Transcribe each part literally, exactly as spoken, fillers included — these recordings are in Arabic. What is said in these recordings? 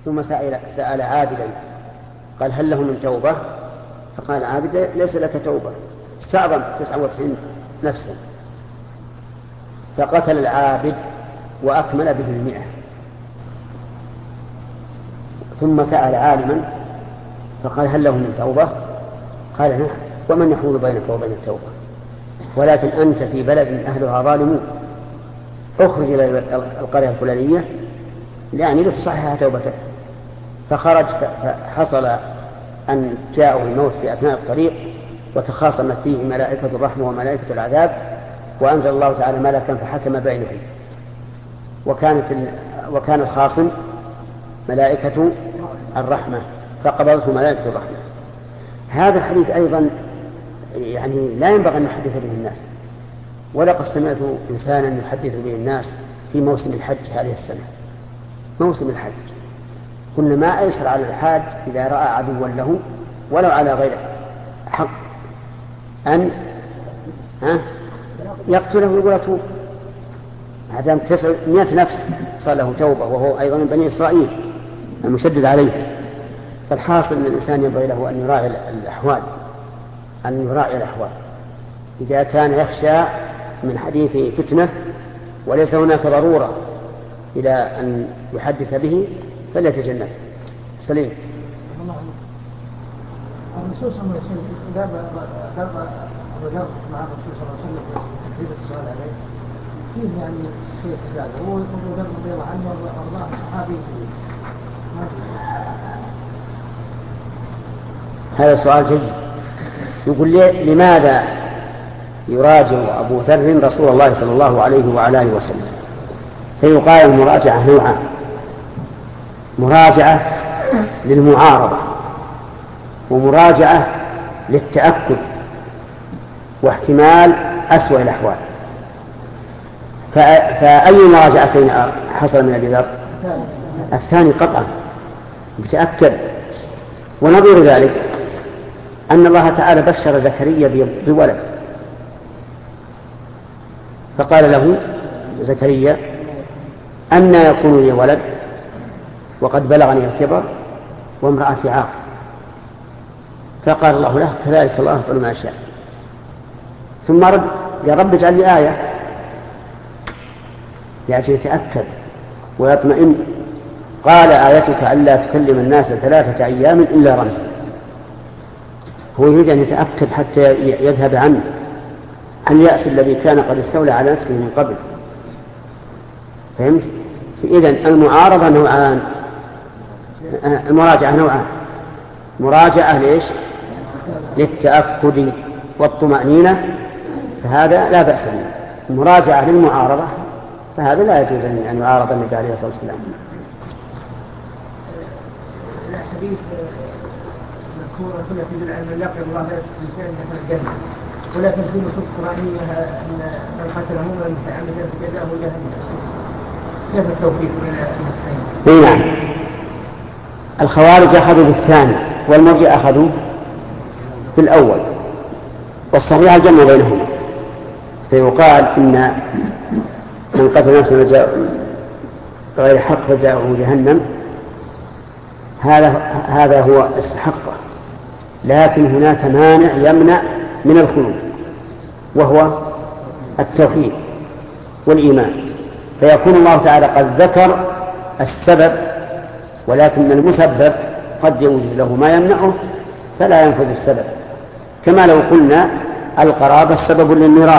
ثم سأل, سأل عابدا قال هل له من توبة؟ فقال عابد ليس لك توبة، استعظم تسعة وتسعين نفسا، فقتل العابد وأكمل به المئة. ثم سأل عالما فقال هل له من توبة؟ قال نعم، ومن يحول بينك وبين التوبة؟ ولكن أنت في بلد أهلها ظالمون، اخرج إلى القرية الفلانية يعني لتصحح توبتك. فخرج فحصل أن جاءه الموت في أثناء الطريق وتخاصمت فيه ملائكة الرحمة وملائكة العذاب، وأنزل الله تعالى ملكا فحكم بينهم، وكانت وكان الخاصم ملائكة الرحمة فقبضته ملائكة الرحمة. هذا الحديث أيضا يعني لا ينبغي أن نحدث به الناس، ولقد سمعت إنسانا يحدث به الناس في موسم الحج هذه السنة، موسم الحج، قلنا ما أيسر على الحاج إذا رأى عدوا له ولو على غير حق أن يقتله ويقول أتوب، هذا تسعمائة نفس صار له توبة، وهو أيضا من بني إسرائيل المشدد عليه. فالحاصل أن الإنسان ينبغي له أن يراعي الأحوال، أن يراعي الأحوال إذا كان يخشى من حديث فتنة وليس هناك ضرورة إلى أن يحدث به فليتجنب. سليم. الرسول صلى الله عليه وسلم ذهب الرجال مع الرسول صلى الله عليه وسلم في تكبير الصلاة عليه، فيه يعني شيء زاد، هو يقول رضي الله عنه وأرضاه صحابي. هذا سؤال جيد. يقول لي لماذا يراجع أبو ذر رسول الله صلى الله عليه وعلى آله وسلم؟ فيقال المراجعة نوعان: مراجعة للمعارضة، ومراجعة للتأكد واحتمال أسوأ الأحوال. فأي مراجعتين حصل من أبي ذر؟ الثاني قطعا بتأكد. ونظير ذلك أن الله تعالى بشر زكريا بولد، فقال له زكريا أن يكون لي ولد وقد بلغني الكبر وامرأتي عاقر، فقال الله له كذلك الله يفعل ما شاء. ثم رد يا رب اجعل لي آية لأجل يتأكد ويطمئن. قال آيتك ألا تكلم الناس ثلاثة أيام إلا رمزا. هو يريد أن يتأكد حتى يذهب عنه عن اليأس الذي كان قد استولى على نفسه من قبل. فهمت؟ إذن المعارضة نوعان، المراجعة نوعان: مراجعة ليش؟ للتأكد والطمأنينة، فهذا لا بأس به. مراجعة للمعارضة فهذا لا يجوز أن يعارض النبي عليه الصلاة والسلام. الحديث مذكور كنا في العلم يقي الله لا يستطيع من الجنة، ولا تنزل نصوص قرآنية أن من قتله من متعمدا فجزاؤه جهنم. كيف التوفيق بين المسلمين؟ نعم، الخوارج أخذوا بالثاني والمرجئة أخذوا بالأول، والصحيح الجمع بينهما. فيقال إن من قتل نفسه غير حق فجزاؤه جهنم، هذا هذا هو استحقه، لكن هناك مانع يمنع من الخلود وهو التوحيد والإيمان، فيكون الله تعالى قد ذكر السبب، ولكن المسبب قد يوجد له ما يمنعه فلا ينفذ السبب. كما لو قلنا القرابة سبب للميراث،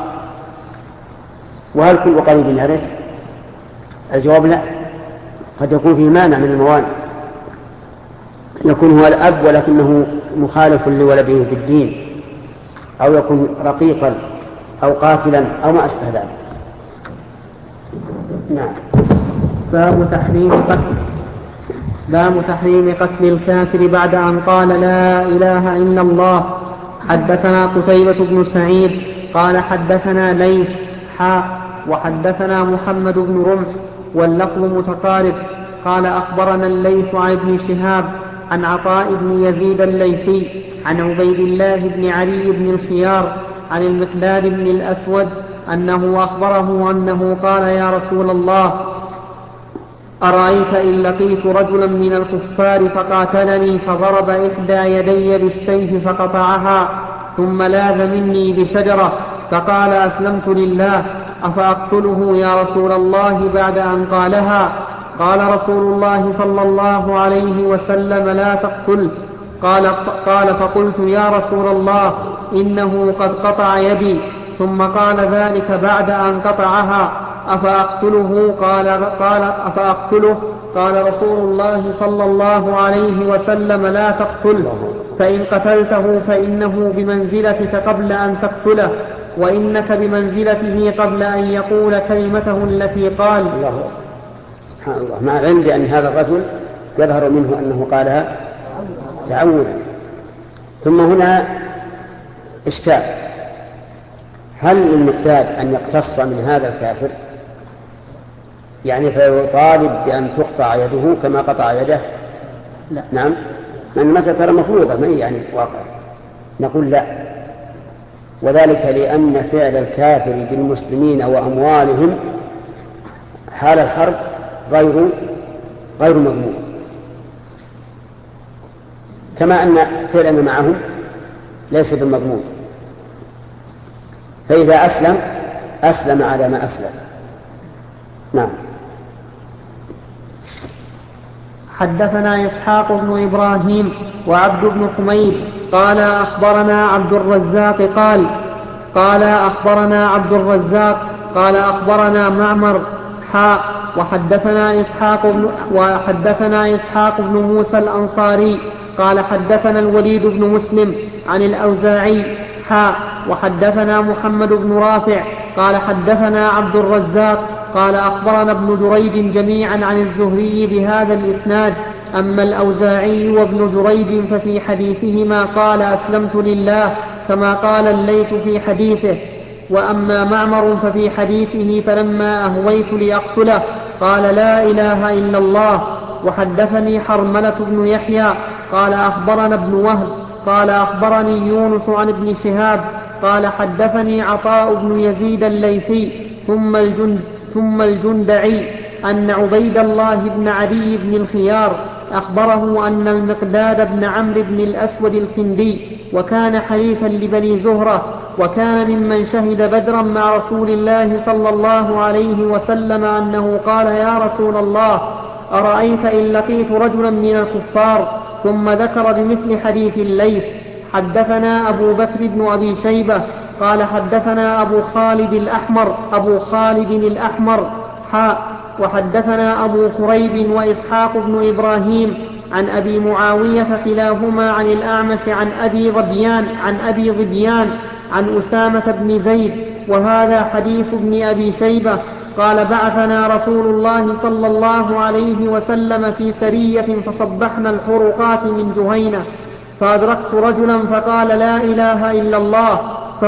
وهل كل قريب يرث؟ الجواب لا، قد يكون فيه مانع من الموانع، يكون هو الأب ولكنه مخالف لولده في الدين، أو يكون رقيقا أو قاتلا أو ما أشبه ذلك. نعم. باب تحريم قتل باب تحريم قتل الكافر بعد أن قال لا إله إلا الله. حدثنا قتيبة بن سعيد قال حدثنا ليث حاء وحدثنا محمد بن رمح واللفظ متقارب قال أخبرنا الليث عن ابن شهاب عن عطاء بن يزيد الليثي عن عبيد الله بن علي بن الخيار عن المقداد بن الأسود أنه أخبره أنه قال يا رسول الله أرأيت إن لقيت رجلا من الكفار فقاتلني فضرب إحدى يدي بالسيف فقطعها ثم لاذ مني بشجرة فقال أسلمت لله أفأقتله يا رسول الله بعد أن قالها؟ قال رسول الله صلى الله عليه وسلم لا تقتله. قال, قال فقلت يا رسول الله إنه قد قطع يدي. ثم قال ذلك بعد أن قطعها أفأقتله؟ قال, قال أفأقتله؟ قال رسول الله صلى الله عليه وسلم لا تقتله، فإن قتلته فإنه بمنزلتك قبل أن تقتله، وإنك بمنزلته قبل أن يقول كلمته التي قال. الله سبحان الله. مع العلم بأن هذا الرجل يظهر منه أنه قالها تعوذا. ثم هنا إشكال: هل للمرتاد أن يقتص من هذا الكافر؟ يعني فيطالب بأن تقطع يده كما قطع يده؟ لا. نعم، لأن المسألة ترى مفروضة، ما هي يعني واقع. نقول لا، وذلك لأن فعل الكافر بالمسلمين وأموالهم حال الحرب غير غير مضمون، كما أن فعلنا معهم ليس بالمضمون. فإذا أسلم أسلم على ما أسلم. نعم. حدثنا إسحاق بن إبراهيم وعبد بن حميد قال أخبرنا عبد الرزاق قال قال أخبرنا عبد الرزاق قال أخبرنا معمر حاء وحدثنا إسحاق بن وحدثنا إسحاق بن موسى الأنصاري قال حدثنا الوليد بن مسلم عن الأوزاعي حاء وحدثنا محمد بن رافع قال حدثنا عبد الرزاق قال أخبرنا ابن جريج جميعا عن الزهري بهذا الإسناد. أما الأوزاعي وابن جريج ففي حديثهما قال أسلمت لله كما قال الليث في حديثه. وأما معمر ففي حديثه فلما أهويت لأقتله قال لا إله إلا الله. وحدثني حرملة بن يحيى قال أخبرنا ابن وهب قال أخبرني يونس عن ابن شهاب قال حدثني عطاء بن يزيد الليثي ثم الجند ثم الجندعي أن عبيد الله بن عدي بن الخيار أخبره أن المقداد بن عمرو بن الأسود الكندي وكان حليفا لبني زهرة وكان ممن شهد بدرا مع رسول الله صلى الله عليه وسلم أنه قال يا رسول الله أرأيت إن لقيت رجلا من الكفار؟ ثم ذكر بمثل حديث الليث. حدثنا أبو بكر بن أبي شيبة قال حدثنا أبو خالد الأحمر أبو خالد الأحمر حاء وحدثنا أبو كريب وإسحاق بن إبراهيم عن أبي معاوية كلاهما عن الأعمش عن أبي ظبيان عن أبي ظبيان عن أسامة بن زيد وهذا حديث ابن أبي شيبة قال بعثنا رسول الله صلى الله عليه وسلم في سرية فصبحنا الحرقات من جهينة فأدركت رجلا فقال لا إله إلا الله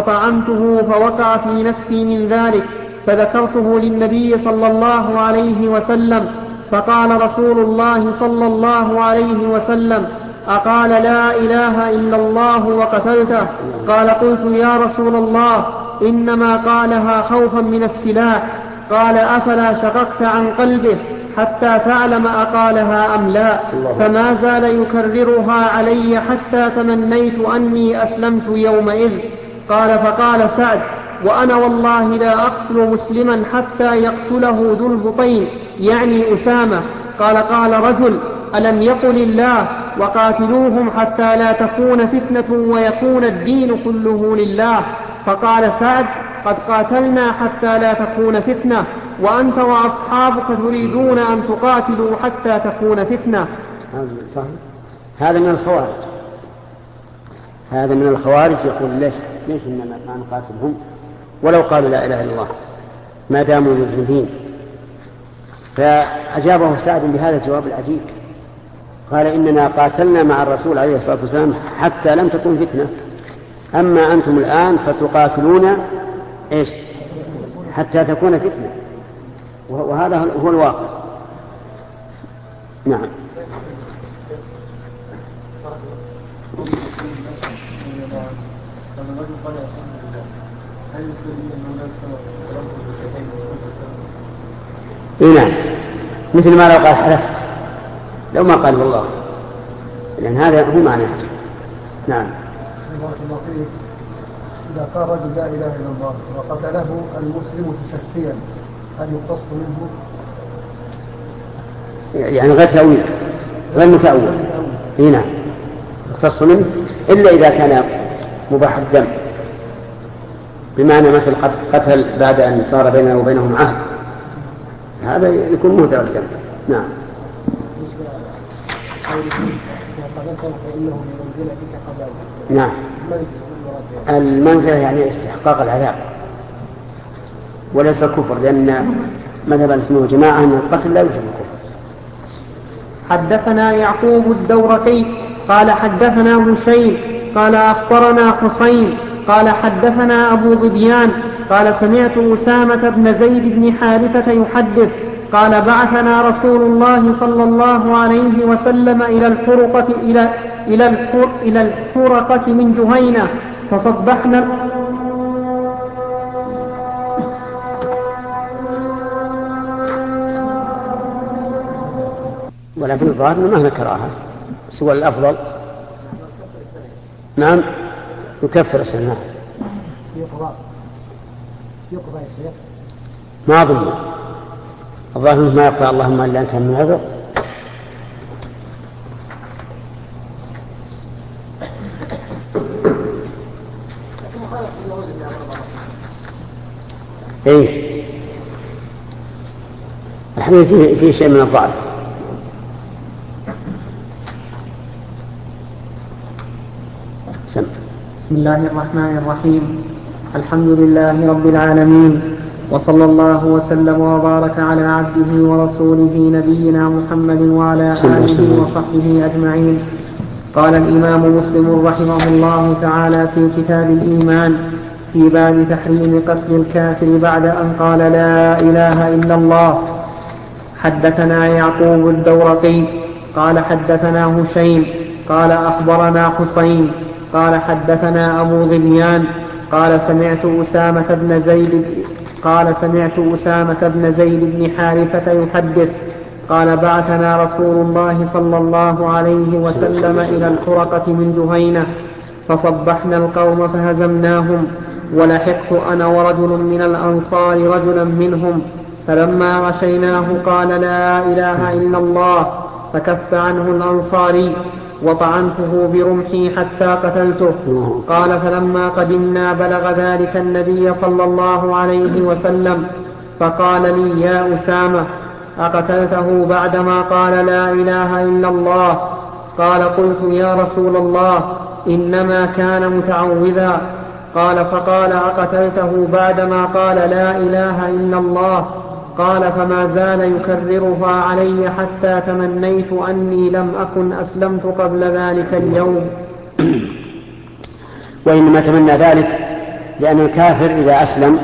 فطعنته فوقع في نفسي من ذلك فذكرته للنبي صلى الله عليه وسلم فقال رسول الله صلى الله عليه وسلم أقال لا إله إلا الله وقتلته؟ قال قلت يا رسول الله إنما قالها خوفا من السلاح. قال أفلا شققت عن قلبه حتى تعلم أقالها أم لا؟ فما زال يكررها علي حتى تمنيت أني أسلمت يومئذ. قال فقال سعد وأنا والله لا أقتل مسلما حتى يقتله ذو البطين يعني أسامة. قال قال رجل ألم يقل الله وقاتلوهم حتى لا تكون فتنة ويكون الدين كله لله؟ فقال سعد قد قاتلنا حتى لا تكون فتنة وأنت وأصحابك تريدون أن تقاتلوا حتى تكون فتنة. صحيح. هذا من الخوارج هذا من الخوارج يقول ليش ليش إننا ما نقاتلهم ولو قالوا لا إله إلا الله ما داموا مذنبين. فأجابه سعد بهذا الجواب العجيب قال إننا قاتلنا مع الرسول عليه الصلاة والسلام حتى لم تكن فتنة، أما أنتم الآن فتقاتلون إيش حتى تكون فتنة، وهذا هو الواقع. نعم. إيه نعم مثل ما لو قال حلفت، لو ما قال والله، لأن هذا هو معناه. نعم. إذا قال رجل لا إله إلا الله وقتله المسلم تشفيا هل يقتص منه؟ يعني غير تأويل غير متأول. هنا يقتص منه إلا إذا كان مباح الدم، بمعنى مثل قتل بعد أن صار بيننا وبينهم عهد، هذا يكون مهدر الدم. نعم. نعم. المنزلة يعني استحقاق العذاب وليس الكفر، لأن مذهب اسمه جماعة أن القتل لا يوجب الكفر. حدثنا يعقوب الدورقي قال حدثنا هشيم قال أخبرنا حسين قال حدثنا أبو ظبيان قال سمعت أسامة بن زيد بن حارثة يحدث قال بعثنا رسول الله صلى الله عليه وسلم إلى الحرقة إلى إلى الحر إلى الحرقة من جهينة فصبحنا. ولكن الظاهر أنه ما ذكرها سوى الأفضل. نعم يكفر السنة. يقضى يقضى يا شيخ. ما أظن الظاهر ما يقضى اللهم إلا أنت من عذر. إيه الحديث فيه, فيه شيء من الضعف. سم. بسم الله الرحمن الرحيم. الحمد لله رب العالمين، وصلى الله وسلم وبارك على عبده ورسوله نبينا محمد وعلى آله وصحبه أجمعين. قال الإمام مسلم رحمه الله تعالى في كتاب الإيمان في باب تحريم قتل الكافر بعد أن قال لا إله إلا الله. حدثنا يعقوب الدورقي قال حدثنا هشيم قال أخبرنا حسين قال حدثنا أبو ظبيان قال سمعت أسامة بن زيد قال سمعت أسامة بن زيد بن حارثة يحدث قال بعثنا رسول الله صلى الله عليه وسلم إلى الحرقة من جهينة فصبحنا القوم فهزمناهم، ولحقت أنا ورجل من الأنصار رجلا منهم، فلما غشيناه قال لا إله إلا الله، فكف عنه الأنصاري وطعنته برمحي حتى قتلته. قال فلما قدمنا بلغ ذلك النبي صلى الله عليه وسلم فقال لي يا أسامة أقتلته بعدما قال لا إله إلا الله؟ قال قلت يا رسول الله إنما كان متعوذا. قال فقال أقتلته بعدما قال لا إله إلا الله؟ قال فما زال يكررها علي حتى تمنيت أني لم أكن أسلمت قبل ذلك اليوم. وإنما تمنى ذلك لأن الكافر إذا أسلم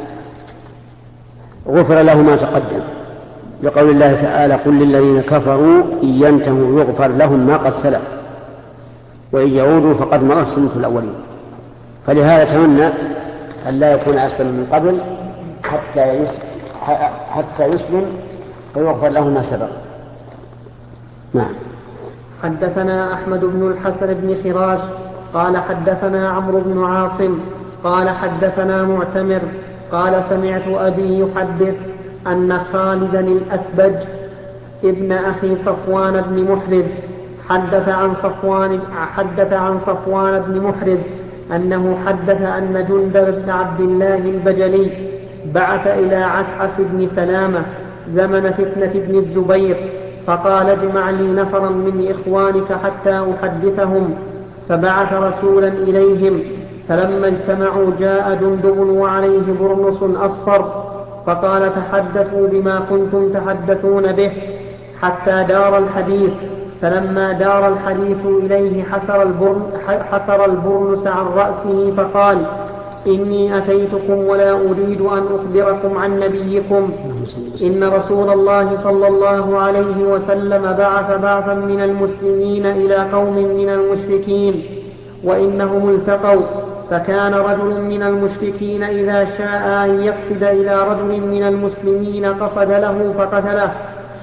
غفر له ما تقدم، لقول الله تعالى قل للذين كفروا إن ينتهوا يغفر لهم ما قد سلف وإن يعودوا فقد مضت سنة الأولين. فلهذا تمنى أن لا يكون أسلم من قبل حتى يسلم حتى يسلم ويغفر له ما سبق. نعم. حدثنا أحمد بن الحسن بن خراش قال حدثنا عمرو بن عاصم قال حدثنا معتمر قال سمعت أبي يحدث أن خالدا الأسبج ابن أخي صفوان بن محرز حدث عن صفوان حدث عن صفوان بن محرز أنه حدث أن جندب بن عبد الله البجلي بعث إلى عسعس بن سلامة زمن فتنة ابن الزبير فقال اجمع لي نفرا من إخوانك حتى أحدثهم، فبعث رسولا إليهم، فلما اجتمعوا جاء جندب وعليه برنس أصفر فقال تحدثوا بما كنتم تحدثون به حتى دار الحديث، فلما دار الحديث إليه حسر, البرن حسر البرنس عن رأسه فقال إني أتيتكم ولا أريد أن أخبركم عن نبيكم، إن رسول الله صلى الله عليه وسلم بعث بعثا من المسلمين إلى قوم من المشركين وإنهم التقوا، فكان رجل من المشركين إذا شاء أن يقصد إلى رجل من المسلمين قصد له فقتله،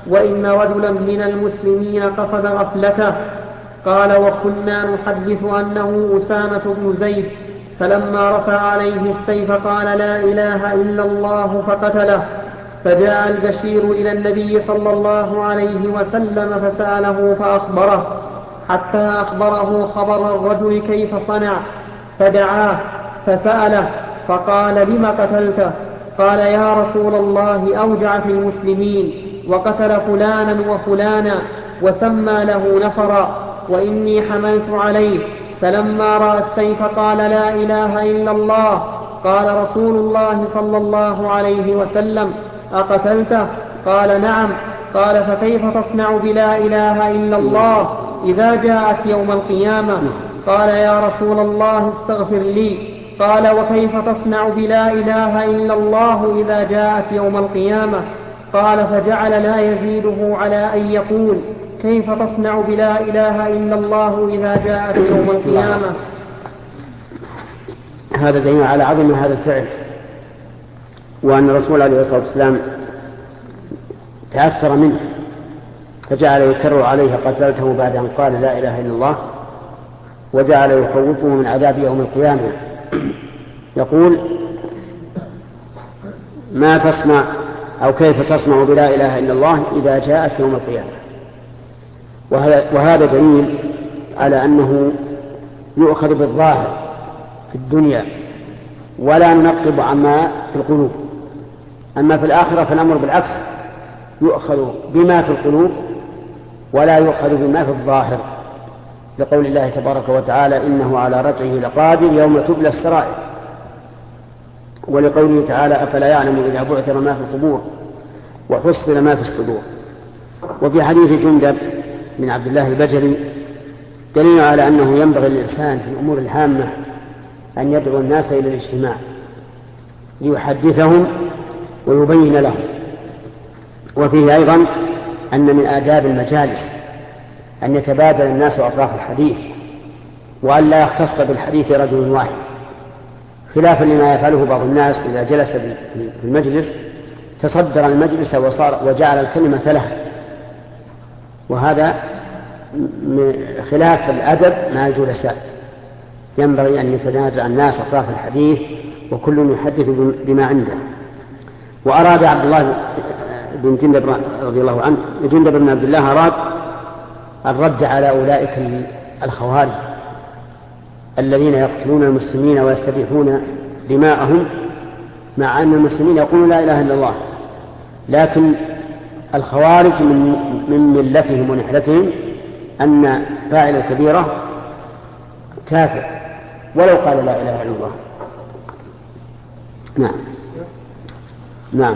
وإن رجلا من المسلمين قصد غفلته. قال: وكنا نحدث أنه أسامة بن زيد، فلما رفع عليه السيف قال: لا إله إلا الله، فقتله. فجاء البشير إلى النبي صلى الله عليه وسلم فسأله فأخبره، حتى أخبره خبر الرجل كيف صنع، فدعاه فسأله فقال: لم قتلته؟ قال: يا رسول الله، أوجع في المسلمين وقتل فلانا وفلانا وسمى له نفرا، وإني حملت عليه. فلما رأى السيف قال: لا إله إلا الله. قال رسول الله صلى الله عليه وسلم: أقتلته؟ قال: نعم. قال: فكيف تصنع بلا إله إلا الله إذا جاءت يوم القيامة؟ قال: يا رسول الله، استغفر لي. قال: وكيف تصنع بلا إله إلا الله إذا جاءت يوم القيامة؟ قال: فجعل لا يزيده على أن يقول: كيف تصنع بلا إله إلا الله إذا جاءت يوم القيامة؟ هذا دليل على عظم هذا الفعل، وأن الرسول عليه الصلاة والسلام تأثر منه فجعل يكرر عليه: قتلته، بعد أن قال لا إله إلا الله، وجعل يخوفه من عذاب يوم القيامة. يقول: ما تصنع أو كيف تصنع بلا إله إلا الله إذا جاءت يوم القيامة. وهذا دليل على أنه يؤخذ بالظاهر في الدنيا ولا ننقب عما في القلوب. أما في الآخرة فالأمر بالعكس، يؤخذ بما في القلوب ولا يؤخذ بما في الظاهر، لقول الله تبارك وتعالى: إنه على رجعه لقادر يوم تبلى السرائر. ولقوله تعالى: أفلا يعلم إذا بعثر ما في القبور وحصل ما في الصدور. وفي حديث جندب من عبد الله البجلي دليل على أنه ينبغي للإنسان في الأمور الهامة أن يدعو الناس إلى الاجتماع ليحدثهم ويبين لهم. وفيه أيضا أن من آداب المجالس أن يتبادل الناس أطراف الحديث، وأن لا يختص بالحديث رجل واحد، خلافا لما يفعله بعض الناس إذا جلس في المجلس تصدر المجلس وصار وجعل الكلمة له، وهذا خلاف الأدب مع الجلساء. ينبغي أن يتنازع الناس أطراف الحديث وكل يحدث بما عنده. وأراد عبد الله بن جندب رضي الله عنه جندب بن عبد الله أراد الرد على أولئك الخوارج الذين يقتلون المسلمين ويستبيحون دماءهم، مع أن المسلمين يقولون لا إله إلا الله، لكن الخوارج من, من ملتهم ونحلتهم أن فاعل الكبيرة كافر ولو قال لا إله إلا الله. نعم نعم.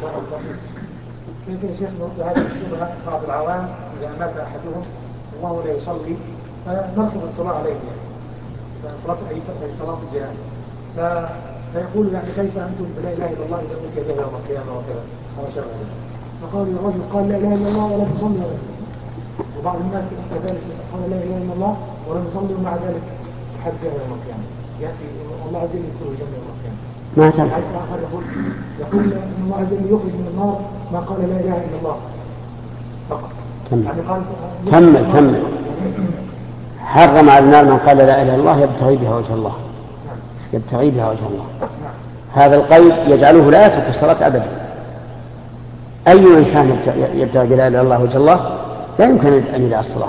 يمكن شيخ نرد هذه الشبهة بعض العوام إذا مات أحدهم وهو لا يصلي فنرفض الصلاة عليه، صلاة أي صلاة الجنازة، فيقول يعني كيف أنتم بلا إله إلا الله إذا أوتي بها يوم القيامة وكذا هذا شرع. فقال الرجل قال لا إله إلا الله ولا تصلي عليه، وبعض الناس كذلك قال لا إله إلا الله ولا يصلي ومع ذلك يحدث يوم القيامة، يأتي الله عز وجل يدخل الجنة يوم القيامة. ما تعرف. يقول يقول ان الله عز وجل يخرج من النار ما قال لا اله الا الله فقط. يعني قال كمل كمل. حرم على النار من قال لا اله الا الله يبتغي بها وجه الله، يبتغي بها وجه الله. هذا القيد يجعله لا يترك الصلاة أبدا. أي إنسان يبتغي بلا اله الا الله وجه الله لا يمكن أن يدع الصلاة.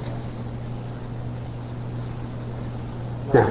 نعم.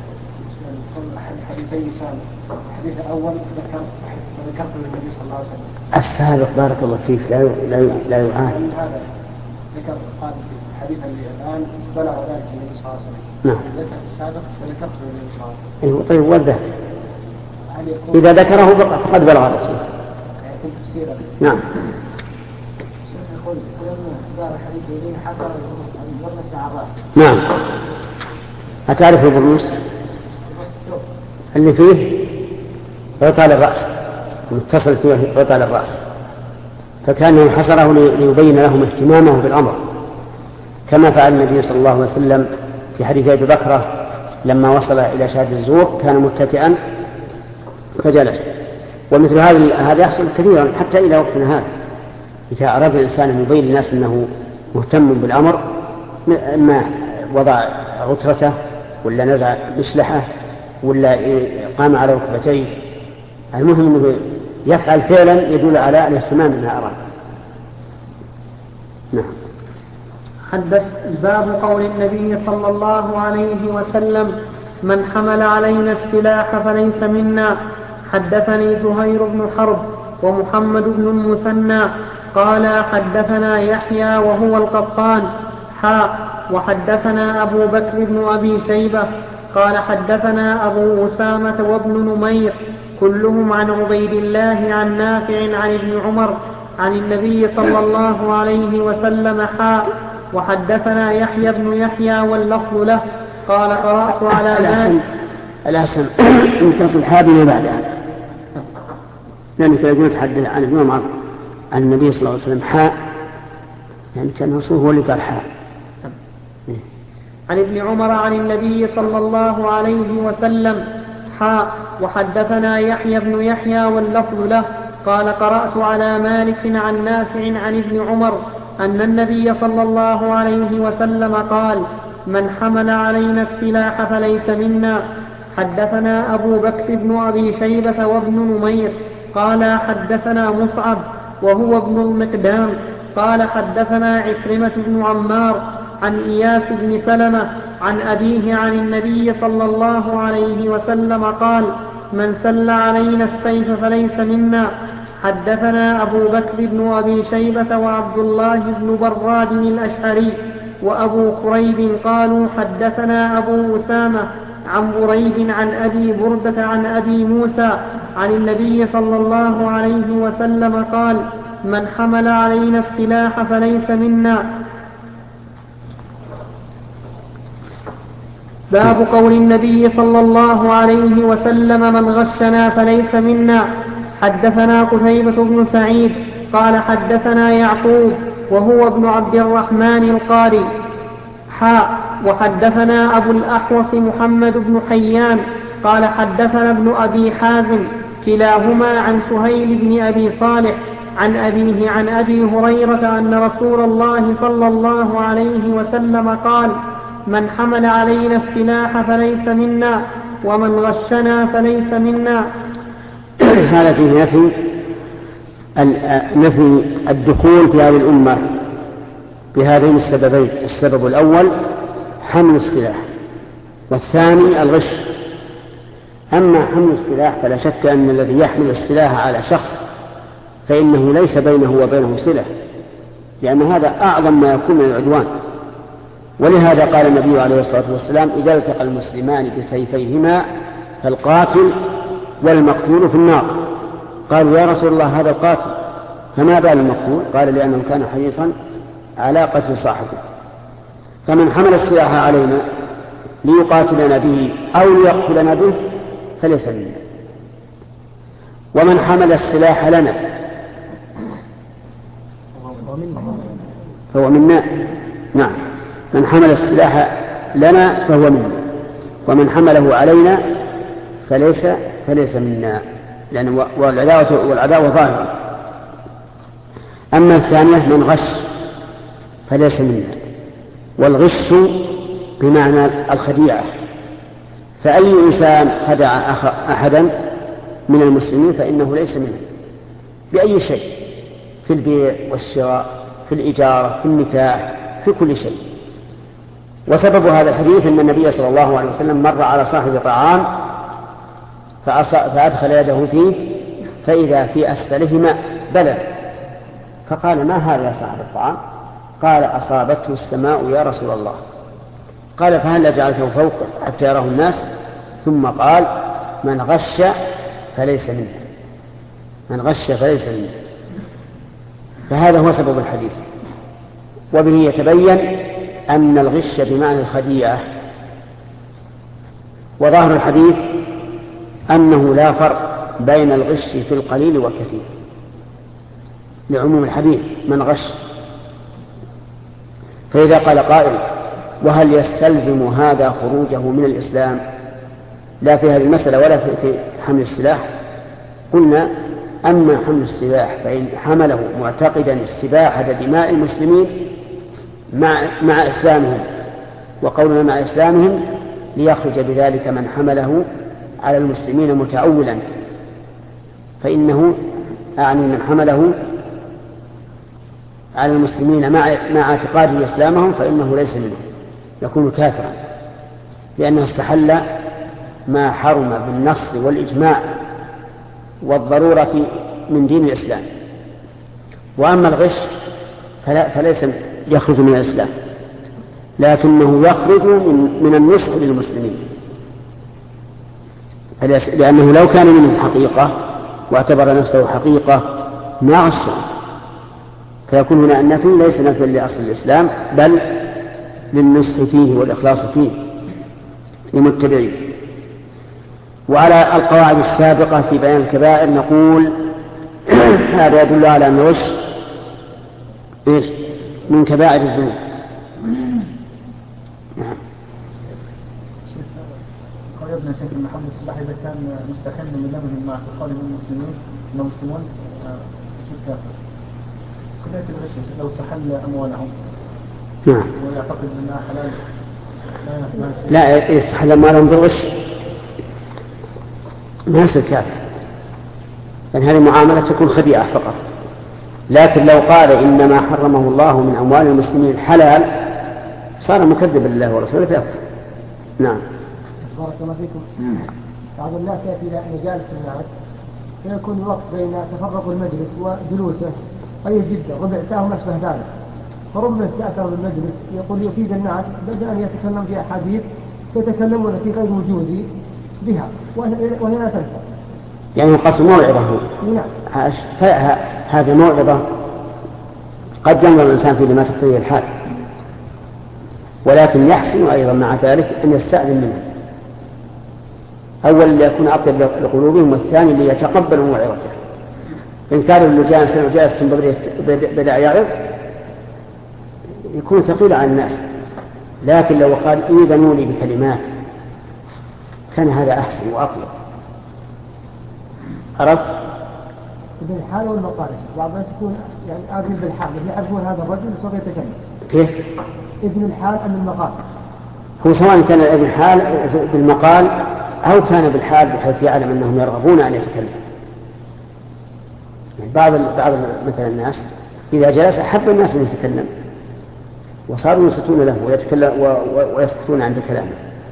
الحديث الأول ذكر ذكرت النبي صلى الله عليه وسلم. السابق بارك الله فيك لا لا لا يعاد. هذا ذكر قال في الحديث اللي الآن بلغ ذلك النبي صلى الله عليه وسلم. نعم. ذكر السابق وذكرت النبي صلى الله عليه وسلم. أيوة طيب والذهب. إذا ذكره فقد بلغ الرسول. يكون تفسيرا. نعم. يقول يقول حديث يدين حصل البرنس عباس. نعم. أتعرف البرنس؟ اللي فيه عطال الرأس متصل فيه عطال الرأس، فكان حصره ليبين لهم اهتمامه بالأمر، كما فعل النبي صلى الله عليه وسلم في حديث أبي بكرة لما وصل إلى شهادة الزور كان متكئا فجلس. ومثل هذا هذا يحصل كثيرا حتى إلى وقتنا هذا، إذا أراد الإنسان أن يبين للناس أنه مهتم بالأمر، إما وضع غترته ولا نزع مشلحه ولا قام على ركبتيه، المهم أنه يفعل فعلا يدل على الاهتمام بما أراد. نعم. حدث باب قول النبي صلى الله عليه وسلم: من حمل علينا السلاح فليس منا. حدثني زهير بن حرب ومحمد بن المثنى قال حدثنا يحيى وهو القطان حاء وحدثنا أبو بكر بن أبي شيبة قال حدثنا أبو أسامة وابن نمير كلهم عن عبيد الله عن نافع عن ابن عمر عن النبي صلى الله عليه وسلم حاء وحدثنا يحيى بن يحيى واللفظ له قال قرأت على ذلك. الأحسن أن تصل حابنا بعدها، لأنك يقول تحدث عن ابن عمر عن النبي صلى الله عليه وسلم حاء، يعني كان رسوله هو اللي قال حاء. عن ابن عمر عن النبي صلى الله عليه وسلم حاء وحدثنا يحيى بن يحيى واللفظ له قال قرأت على مالك عن نافع عن ابن عمر أن النبي صلى الله عليه وسلم قال: من حمل علينا السلاح فليس منا. حدثنا أبو بكر بن أبي شيبة وابن نمير قال حدثنا مصعب وهو ابن المقدام قال حدثنا عكرمة بن عمار عن إياس بن سلمة عن أبيه عن النبي صلى الله عليه وسلم قال: من سل علينا السيف فليس منا. حدثنا أبو بكر بن أبي شيبة وعبد الله بن براد الأشعري وأبو خريب قالوا حدثنا أبو أسامة عن بريد عن أبي بردة عن أبي موسى عن النبي صلى الله عليه وسلم قال: من حمل علينا السلاح فليس منا. باب قول النبي صلى الله عليه وسلم: من غشنا فليس منا. حدثنا قتيبة بن سعيد قال حدثنا يعقوب وهو ابن عبد الرحمن القاري حاء وحدثنا أبو الأحوص محمد بن حيان قال حدثنا ابن أبي حازم كلاهما عن سهيل بن أبي صالح عن أبيه عن أبي هريرة أن رسول الله صلى الله عليه وسلم قال: من حمل علينا السلاح فليس منا ومن غشنا فليس منا. هذا فيه نفي نفي الدخول في هذه الأمة بهذين السببين: السبب الأول حمل السلاح، والثاني الغش. أما حمل السلاح فلا شك أن الذي يحمل السلاح على شخص فإنه ليس بينه وبينه صلة، لأن هذا أعظم ما يكون من العدوان. ولهذا قال النبي عليه الصلاة والسلام: إذا التقى المسلمان بسيفيهما فالقاتل والمقتول في النار. قالوا: يا رسول الله هذا القاتل، فما بال المقتول؟ قال: لأنه كان حريصا على قتل صاحبه. فمن حمل السلاح علينا ليقاتلنا به أو ليقتلنا به فليس منا. ومن حمل السلاح لنا فهو منا. نعم، من حمل السلاح لنا فهو منا، ومن حمله علينا فليس فليس منا، لأن والعداوة والعداوة ظاهرة. أما الثانية من غش فليس منا، والغش بمعنى الخديعة، فأي إنسان خدع أحدا من المسلمين فإنه ليس منه بأي شيء، في البيع والشراء، في الإجارة، في النكاح، في كل شيء. وسبب هذا الحديث أن النبي صلى الله عليه وسلم مر على صاحب طعام فأدخل يده فيه فإذا في أسفله ماء بلل، فقال: ما هذا يا صاحب الطعام؟ قال: أصابته السماء يا رسول الله. قال: فهل جعلته فوق حتى يراه الناس؟ ثم قال: من غش فليس منه، من غش فليس منه. فهذا هو سبب الحديث، وبه يتبين أن الغش بمعنى الخديعة. وظاهر الحديث أنه لا فرق بين الغش في القليل والكثير، لعموم الحديث من غش. فإذا قال قائل: وهل يستلزم هذا خروجه من الإسلام؟ لا في هذه المسألة ولا في حمل السلاح. قلنا أما حمل السلاح فإن حمله معتقدا استباحة دماء المسلمين مع, مع إسلامهم، وقولنا مع إسلامهم ليخرج بذلك من حمله على المسلمين متأولا، فإنه أعني من حمله على المسلمين مع, مع اعتقاد إسلامهم فإنه ليس منهم، يكون كافرا، لأنه استحل ما حرم بالنص والإجماع والضرورة من دين الإسلام. وأما الغش فلا فليس يخرج من الإسلام، لكنه يخرج من, من النصح للمسلمين، لأنه لو كان منه حقيقة واعتبر نفسه حقيقة ما غشه، فيكون هنا النفي ليس نفيا لأصل الإسلام بل للنصح فيه والإخلاص فيه لمتبعيه. وعلى القواعد السابقة في بيان الكبائر نقول هذا يدل على أن الغش إيش من كبائر الذنوب. نعم. قريبنا شيخ محمد السلاح إذا كان مستحيل من دمهم مع اعتقاد المسلمين المسلمون يصير كافر. كذلك الغش لو استحل أموالهم نعم ويعتقد أنها حلال لا يستحل أموالهم بالغش ما يصير كافر، لأن هذه المعاملة تكون خديعة فقط. لكن لو قال إنما حرمه الله من أموال المسلمين حلال صار مكذبا لله ورسوله فيكفر. نعم. بارك الله فيكم. بعض الناس يأتي إلى مجالس الناس فيكون الوقت بين تفرق المجلس وجلوسه قليل جدا، ربع ساعة وما أشبه ذلك، فربما استأثر بالمجلس يقول يفيد الناس بدأ أن يتكلم في أحاديث يتكلمون في غير وجودي بها وهي لا تنفع. يعني قصد موعظة. نعم. هذه موعظة قد ينظر الإنسان في لما تقتضيه الحال، ولكن يحسن أيضا مع ذلك أن يستأذن منه، أولا ليكون أطيب لقلوبهم، والثاني ليتقبلوا موعظته. إن كان اللي جالس جالس بدأ يعظ يكون ثقيل على الناس، لكن لو قال إذنوا لي بكلمات كان هذا أحسن وأطيب. عرفت؟ بالحال والمقال بعض الناس يكون يعني آذن بالحال يعرفون هذا الرجل سوف يتكلم. كيف؟ ابن الحال أم المقال؟ هو سواء كان ابن الحال بالمقال أو كان بالحال بحيث يعلم أنهم يرغبون أن يتكلم. يعني بعض بعض مثلا الناس إذا جلس أحب الناس أن يتكلم وصاروا يسكتون له ويتكلم ويسكتون عند كلامه.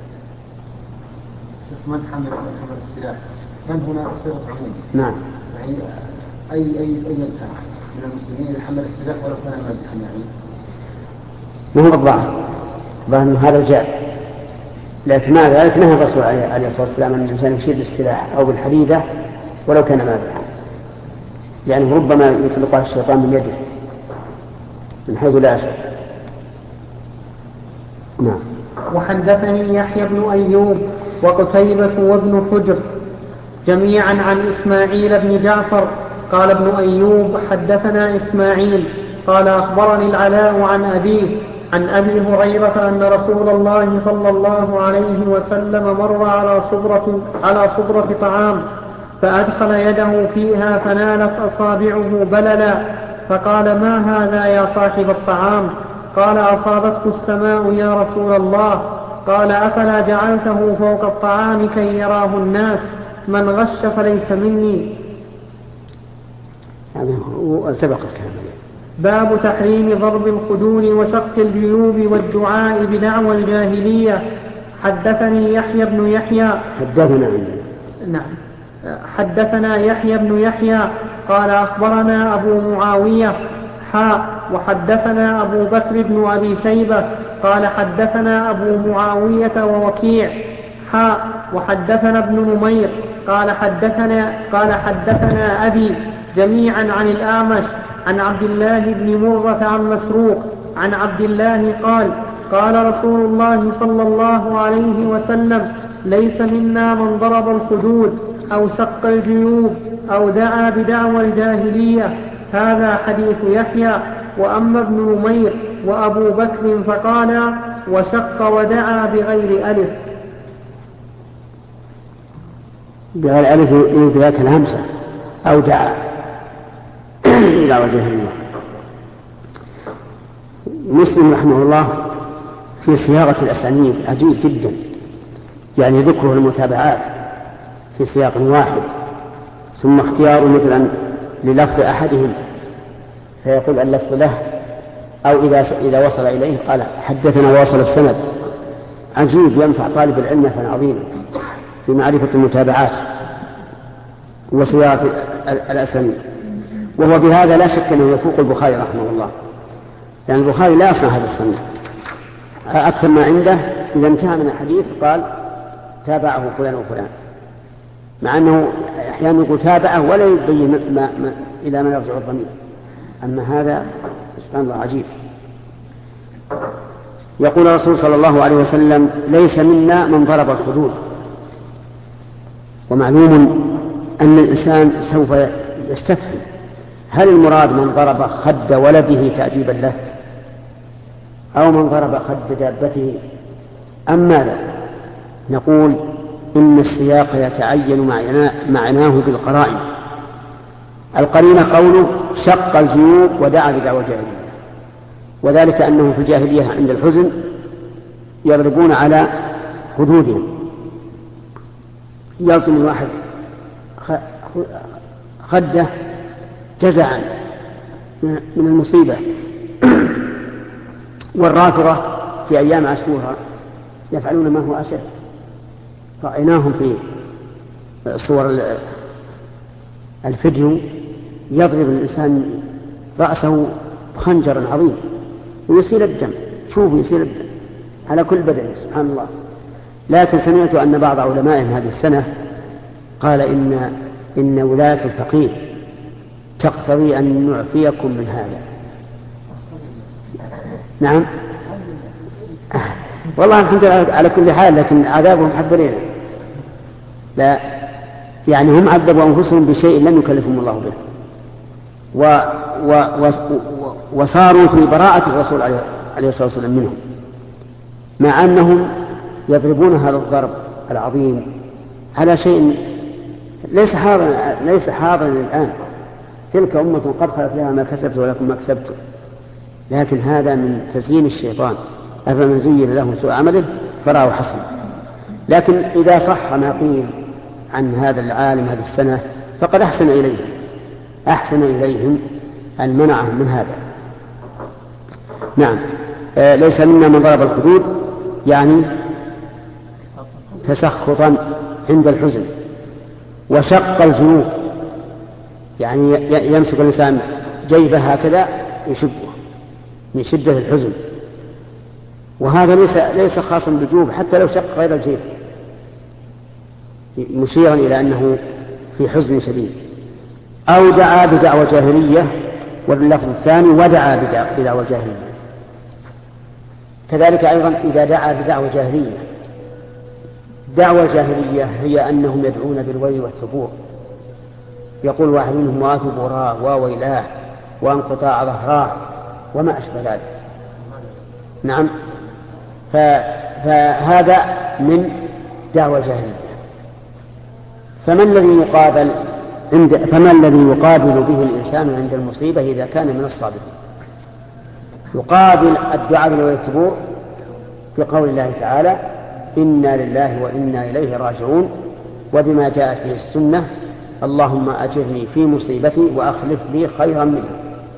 من حمل حمل السلاح من هنا صيغة عموم. نعم. يعني أي أي أي كان من المسلمين يحمل السلاح ولو كان مازحا يعني. ما هو الظاهر، ظاهر هذا جاء، لكن مع ذلك نهى الرسول عليه الصلاة والسلام أن الإنسان يشير بالسلاح أو بالحديدة ولو كان مازحا، يعني ربما يطلقها الشيطان من يده من حيث لا يشعر. نعم. وحدثني يحيى بن أيوب وقتيبة وابن حجر جميعا عن إسماعيل بن جعفر قال ابن أيوب حدثنا إسماعيل قال أخبرني العلاء عن أبيه عن أبي هريرة أن رسول الله صلى الله عليه وسلم مر على صبرة, على صبرة طعام فأدخل يده فيها فنالت أصابعه بللا فقال ما هذا يا صاحب الطعام؟ قال أصابته السماء يا رسول الله. قال أفلا جعلته فوق الطعام كي يراه الناس؟ من غش فليس مني. سبق الكلام. باب تحريم ضرب الخدود وشق الجيوب والدعاء بدعوى الجاهلية. حدثني يحيى بن يحيى حدثنا نعم حدثنا يحيى بن يحيى قال أخبرنا أبو معاوية حاء وحدثنا أبو بكر بن أبي شيبة قال حدثنا أبو معاوية ووكيع حاء وحدثنا ابن نمير قال حدثنا قال حدثنا أبي جميعا عن الأعمش عن عبد الله بن مرة عن مسروق عن عبد الله قال قال رسول الله صلى الله عليه وسلم ليس منا من ضرب الخدود أو شق الجيوب أو دعا بدعوى الجاهلية. هذا حديث يحيى. وأما ابن نمير وأبو بكر فقال وشق ودعا بغير ألف. بغير ألف يريد ذاك الهمسة أو دعا بدعوى الجاهلية. مسلم رحمه الله في صياغة الأسانيد عجيب جدا، يعني ذكره المتابعات في سياق واحد ثم اختياره مثلا للفظ أحدهم فيقول اللفظ له، أو إذا إذا وصل إليه قال حدثنا وصل السند. عجيب، ينفع طالب العلم نفعا عظيما في معرفة المتابعات وصياغة الأسانيد. وهو بهذا لا شك أنه يفوق البخاري رحمه الله، لأن يعني البخاري لا يصنع هذا الصنع. أكثر ما عنده إذا انتهى من الحديث قال تابعه فلان وفلان، مع أنه أحيانا يقول تابعه ولا يبين ما ما إلى ما يرجع الضمير. أما هذا سبحان الله عجيب. يقول الرسول صلى الله عليه وسلم ليس منا من ضرب الخدود. ومعلوم أن الإنسان سوف يستفهم هل المراد من ضرب خد ولده تأديبا له أو من ضرب خد دابته أم ماذا؟ نقول إن السياق يتعين معناه بالقرائن. القرينة قوله شق الجيوب ودعا بدعوى الجاهلية، وذلك أنه في الجاهلية عند الحزن يضربون على خدودهم، يلطم الواحد خده جزعا من المصيبة. والرافضة في أيام عاشوراء يفعلون ما هو أشد، رأيناهم في صور الفيديو يضرب الإنسان رأسه بخنجر عظيم ويسيل الدم، شوفوا يسيل الدم على كل بدن سبحان الله. لكن سمعت أن بعض علمائهم هذه السنة قال إن إن ولاية الفقيه تقتضي أن نعفيكم من هذا. نعم والله الحمد لله على كل حال، لكن عذابهم حذرين. لا يعني هم عذبوا أنفسهم بشيء لم يكلفهم الله به، و و و وصاروا في براءة الرسول عليه الصلاة والسلام منهم، مع أنهم يضربون هذا الضرب العظيم على شيء ليس حاضرا ليس حاضرا الآن. تلك أمة قد خلت لها ما كسبت ولكم ما كسبتم، لكن هذا من تزيين الشيطان. أفمن زين له سوء عمله فراه حسن. لكن إذا صح ما قيل عن هذا العالم هذه السنة فقد أحسن إليهم أحسن إليهم أن منعهم من هذا. نعم آه ليس منا من ضرب الخدود يعني تسخطا عند الحزن، وشق الجيوب يعني يمسك الإنسان جيبه هكذا يشبه من شدة الحزن، وهذا ليس ليس خاصا بالجيوب، حتى لو شق غير الجيب مشيرا إلى أنه في حزن شديد. أو دعا بدعوى جاهلية، واللفظ الثاني ودعا بدعوى جاهلية. كذلك أيضا إذا دعا بدعوى جاهلية، دعوى جاهلية هي أنهم يدعون بالويل والثبور، يقول واحد منهم واثبراه وويلاه وانقطاع ظهراه وما أشبه ذلك. نعم فهذا من دعوى جاهلية. فما الذي يقابل عند فما الذي يقابل به الإنسان عند المصيبة إذا كان من الصابرين؟ يقابل الدعاء بالويل والثبور بقول الله تعالى إنا لله وإنا إليه راجعون، وبما جاءت به السنة اللهم أجرني في مصيبتي وأخلف لي خيرا منها.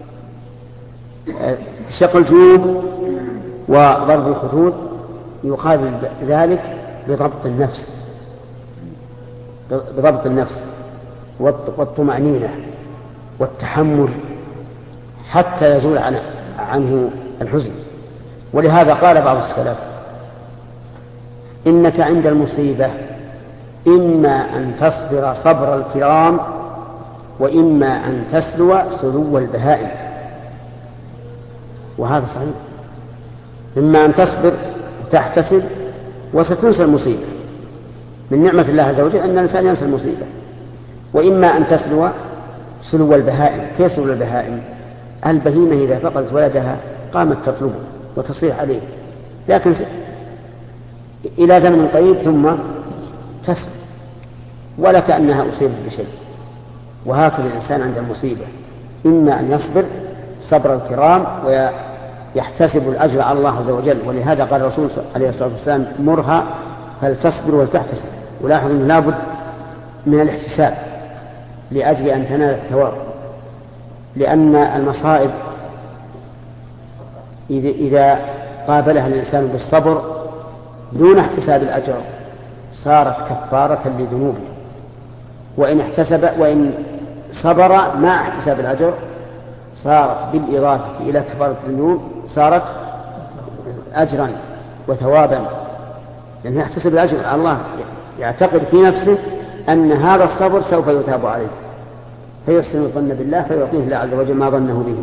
شق الجيوب وضرب الخدود يقابل ذلك بضبط النفس بضبط النفس والطمأنينة والتحمل حتى يزول عنه الحزن. ولهذا قال بعض السلف إنك عند المصيبة إما أن تصبر صبر الكرام وإما أن تسلو سلو البهائم. وهذا صحيح، إما أن تصبر تحتسب وستنسى المصيبة من نعمة الله عز وجل أن الإنسان ينسى المصيبة، وإما أن تسلو سلو البهائم. كيف سلو البهائم؟ البهيمة إذا فقدت ولدها قامت تطلبه وتصيح عليه، لكن إلى زمن قريب ثم تسلو ولا كأنها أصيبت بشيء. وهكذا الإنسان عند المصيبة، إما أن يصبر صبر الكرام ويحتسب الأجر على الله عز وجل، ولهذا قال الرسول عليه الصلاة والسلام مرها فلتصبر ولتحتسب. ولاحظ أنه لابد من الاحتساب لأجل أن تنال الثواب، لأن المصائب إذا قابلها الإنسان بالصبر دون احتساب الأجر صارت كفارة لذنوبه، وإن احتسب وإن صبر مع احتساب الأجر صارت بالإضافة إلى كفارة الذنوب صارت أجرا وثوابا، لأنه يحتسب الأجر على الله، يعتقد في نفسه أن هذا الصبر سوف يتاب عليه فيحسن الظن بالله فيعطيه الله عز وجل ما ظنه به.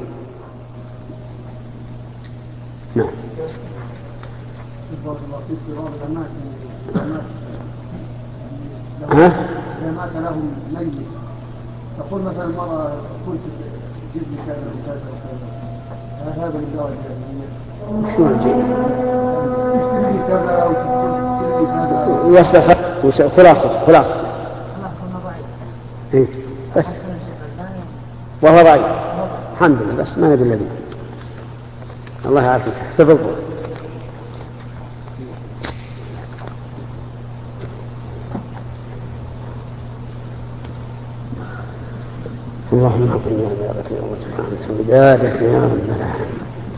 نعم. ها؟ إذا مات لهم ميت تقول مثلا مرة قلت جبني كذا وكذا وكذا، هذا من دواء الجاهلية. شو الجيد؟ تشتري كذا أو تشتري كذا. وسخ خلاصة خلاصة. إيه بس. وهو ضعيف. الحمد لله بس ما ندري الذي. الله يعافيك. استغفر. اللهم اغفر لنا يا رب وتعالى بدادك يا رب العالمين.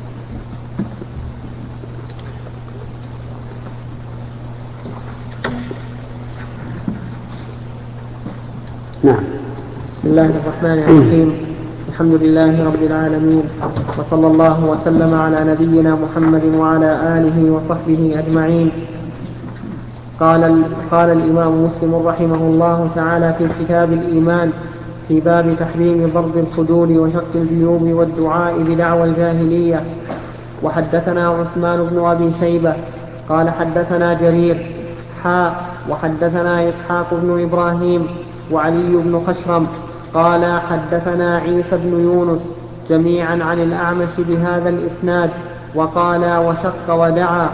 نعم. بسم الله الرحمن الرحيم. الحمد لله رب العالمين، وصلى الله وسلم على نبينا محمد وعلى آله وصحبه أجمعين. قال قال الإمام مسلم رحمه الله تعالى في كتاب الإيمان في باب تحريم ضرب الخدود وشق الجيوب والدعاء بدعوى الجاهلية. وحدثنا عثمان بن أبي شيبة قال حدثنا جرير حاء وحدثنا إسحاق بن إبراهيم وعلي بن خشرم قال حدثنا عيسى بن يونس جميعا عن الأعمش بهذا الإسناد وقال وشق ودعا.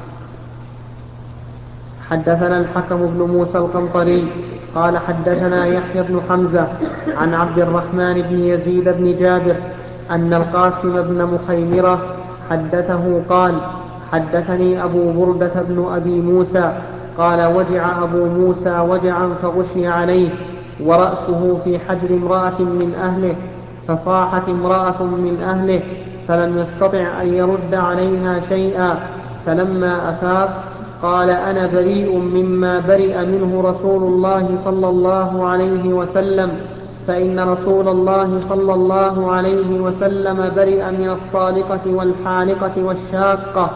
حدثنا الحكم بن موسى القنطري قال حدثنا يحيى بن حمزة عن عبد الرحمن بن يزيد بن جابر أن القاسم بن مخيمرة حدثه قال حدثني أبو بردة بن أبي موسى قال وجع أبو موسى وجعا فغشي عليه ورأسه في حجر امرأة من أهله، فصاحت امرأة من أهله فلم يستطع أن يرد عليها شيئا، فلما أفاق قال أنا بريء مما برئ منه رسول الله صلى الله عليه وسلم، فإن رسول الله صلى الله عليه وسلم برئ من الصالقة والحالقة والشاقة.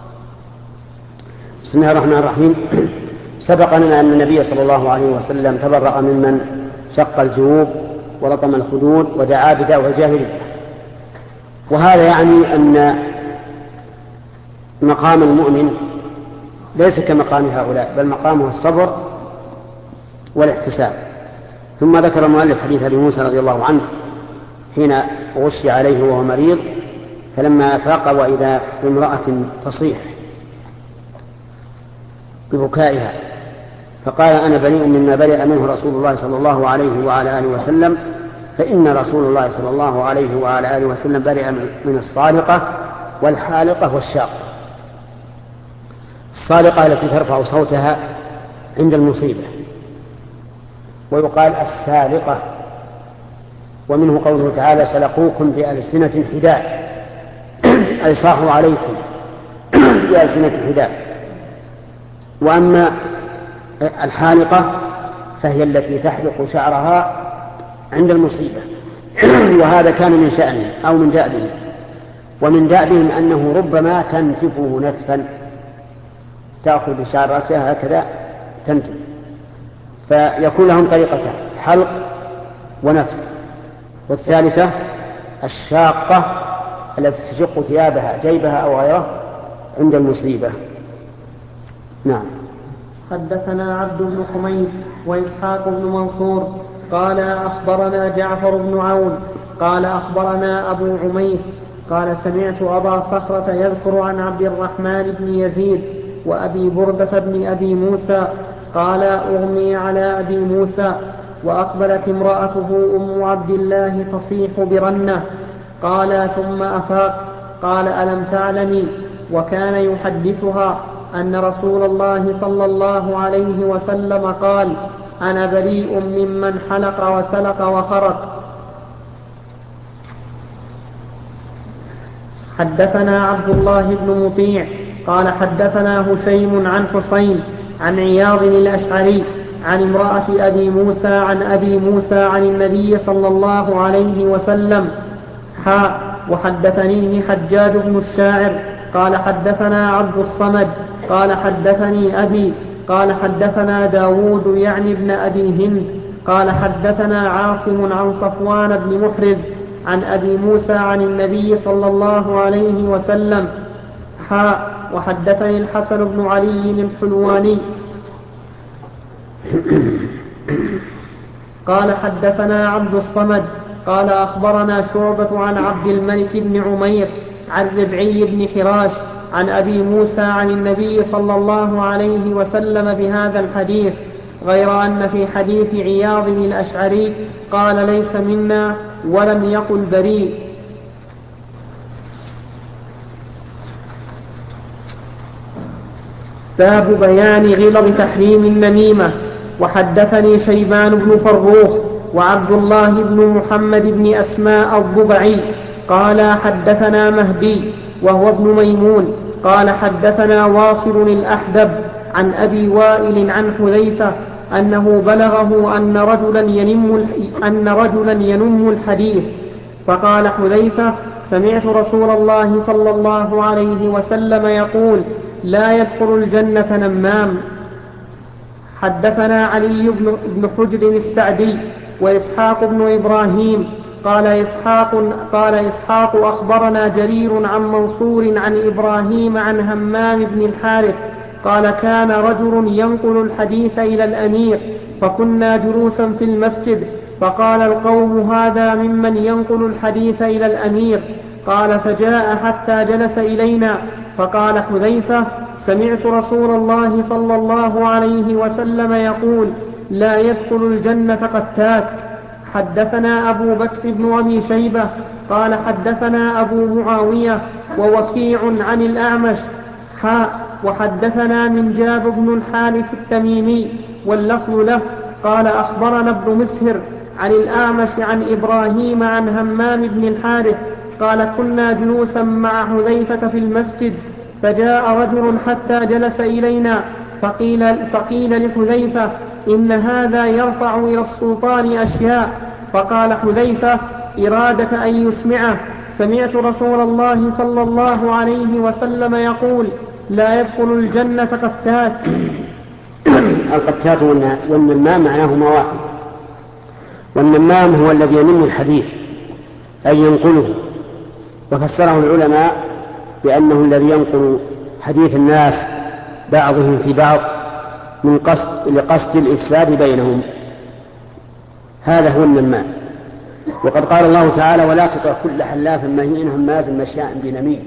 بسم الله الرحمن الرحيم. سبق لنا أن النبي صلى الله عليه وسلم تبرأ ممن شق الجيوب ولطم الخدود ودعا بدعوى الجاهلية، وهذا يعني أن مقام المؤمن ليس كمقام هؤلاء، بل مقامه الصبر والاحتساب. ثم ذكر المؤلف حديث أبي موسى رضي الله عنه حين غشي عليه وهو مريض فلما أفاق وإذا بامرأة تصيح ببكائها فقال أنا بريء مما برئ منه رسول الله صلى الله عليه وعلى آله وسلم، فإن رسول الله صلى الله عليه وعلى آله وسلم برئ من الصالقة والحالقة والشاقة. الصالقة التي ترفع صوتها عند المصيبة، ويقال السالقة، ومنه قوله تعالى سلقوكم بألسنة حداد أي صاحوا عليكم بألسنة حداد. وأما الحالقة فهي التي تحلق شعرها عند المصيبة وهذا كان من شأنه أو من دأبهم، ومن دأبهم أنه ربما تنتفه نتفا، تأخذ بشعر رأسها هكذا تنتف، فيكون لهم طريقتان حلق ونتف. والثالثة الشاقة التي تشق ثيابها جيبها أو غيره عند المصيبة. نعم. حدثنا عبد بن حميد وإسحاق بن منصور قال أخبرنا جعفر بن عون قال أخبرنا أبو عميس قال سمعت أبا صخرة يذكر عن عبد الرحمن بن يزيد وأبي بردة بن أبي موسى قال أغمي على أبي موسى وأقبلت امرأته أم عبد الله تصيح برنة. قال ثم أفاق. قال ألم تعلمي؟ وكان يحدثها أن رسول الله صلى الله عليه وسلم قال أنا بريء ممن حلق وسلق وخرق. حدثنا عبد الله بن مطيع قال حدثنا هشيم عن حسين عن عياض الأشعري عن امرأة أبي موسى عن أبي موسى عن النبي صلى الله عليه وسلم حاء وحدثنيه حجاج بن الشاعر قال حدثنا عبد الصمد قال حدثني أبي قال حدثنا داود يعني ابن أبي هند قال حدثنا عاصم عن صفوان بن محرز عن أبي موسى عن النبي صلى الله عليه وسلم حاء وحدثني الحسن بن علي الحلواني قال حدثنا عبد الصمد قال أخبرنا شعبة عن عبد الملك بن عمير عن ربعي بن حراش عن أبي موسى عن النبي صلى الله عليه وسلم بهذا الحديث، غير أن في حديث عياض الأشعري قال ليس منا ولم يقل بريء. باب بيان غلظ تحريم النميمة. وحدثني شيبان بن فروخ وعبد الله بن محمد بن أسماء الضبعي قال حدثنا مهدي وهو ابن ميمون قال حدثنا واصل الأحدب عن أبي وائل عن حذيفة أنه بلغه أن رجلا ينم, أن رجلا ينم الحديث، فقال حذيفة سمعت رسول الله صلى الله عليه وسلم يقول لا يدخل الجنة نمام. حدثنا علي بن حجر السعدي وإسحاق بن إبراهيم قال إسحاق, قال إسحاق أخبرنا جرير عن منصور عن إبراهيم عن همام بن الحارث قال كان رجل ينقل الحديث إلى الأمير فكنا جلوسا في المسجد فقال القوم هذا ممن ينقل الحديث إلى الأمير، قال فجاء حتى جلس إلينا فقال حذيفة سمعت رسول الله صلى الله عليه وسلم يقول لا يدخل الجنة قتات. حدثنا أبو بكر بن أبي شيبة قال حدثنا أبو معاوية ووكيع عن الأعمش حاء وحدثنا من جاب بن الحارث التميمي واللفظ له قال أخبرنا ابن مسهر عن الأعمش عن إبراهيم عن همام بن الحارث قال كنا جلوسا مع حذيفة في المسجد فجاء رجل حتى جلس إلينا فقيل, فقيل لحذيفة إن هذا يرفع إلى السلطان أشياء، فقال حذيفة إرادة أن يسمعه سمعت رسول الله صلى الله عليه وسلم يقول لا يدخل الجنة قتات. القتات والنمام معناهما واحد، والنمام هو الذي ينم الحديث أي ينقله، وفسره العلماء بأنه الذي ينقل حديث الناس بعضهم في بعض من قصد لقصد الإفساد بينهم، هذا هو النمام. وقد قال الله تعالى ولا تطع كل حلاف مهين هماز مشاء بنميم.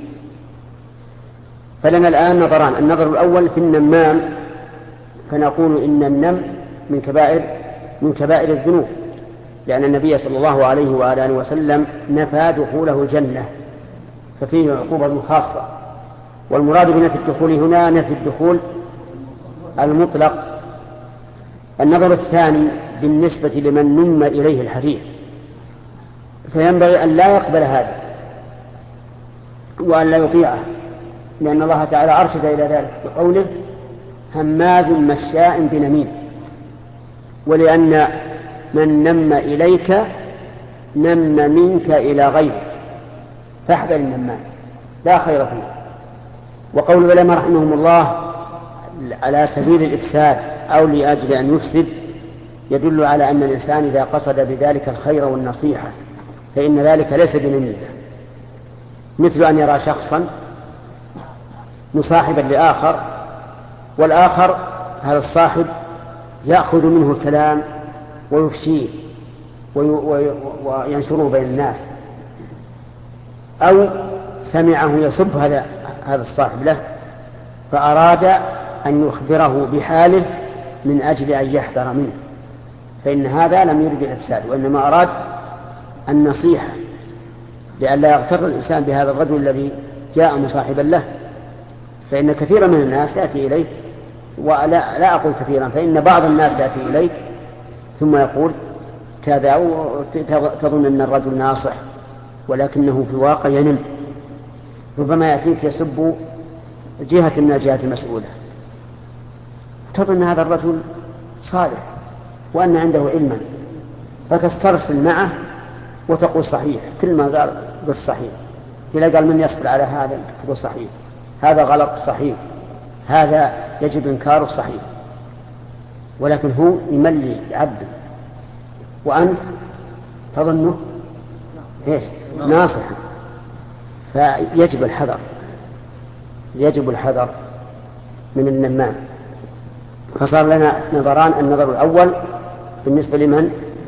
فلنا الآن نظران، النظر الأول في النمام فنقول إن النم من كبائر من كبائر الذنوب، لأن النبي صلى الله عليه وآله وسلم نفى دخوله الجنة ففيه عقوبة خاصة، والمراد بنفي الدخول هنا نفي الدخول المطلق. النظر الثاني بالنسبة لمن نم إليه الحديث فينبغي أن لا يقبل هذا وأن لا يطيعه، لأن الله تعالى أرشد إلى ذلك بقوله هماز مشاء بنميم، ولأن من نم إليك نم منك إلى غيرك فاحذر النمام لا خير فيه. وقول العلماء رحمهم الله على سبيل الإفساد أو لأجل أن يفسد يدل على أن الإنسان إذا قصد بذلك الخير والنصيحة فإن ذلك ليس بنميمة، مثل أن يرى شخصا مصاحبا لآخر والآخر هذا الصاحب يأخذ منه الكلام ويفشيه وينشره بين الناس، أو سمعه يسب هذا هذا الصاحب له فأراد أن يخبره بحاله من أجل أن يحذر منه، فإن هذا لم يرد الإفساد، وإنما أراد النصيحة لئلا يغتر الإنسان بهذا الرجل الذي جاء مصاحبا له. فإن كثيرا من الناس يأتي إليك، ولا لا أقول كثيرا، فإن بعض الناس يأتي إليك ثم يقول كذا وتظن أن الرجل ناصح، ولكنه في الواقع ينم. ربما يأتيك يسب جهة من الجهات المسؤولة، تظن هذا الرجل صالح وأن عنده علما، فتسترسل معه وتقول صحيح، كل ما قال قل صحيح. إذا قال من يصبر على هذا تقول صحيح، هذا غلط صحيح، هذا يجب إنكاره صحيح، ولكن هو يملي عبد وأنت تظنه إيش؟ ناصحا. فيجب الحذر، يجب الحذر من النمام. فصار لنا نظران: النظر الأول بالنسبة لمن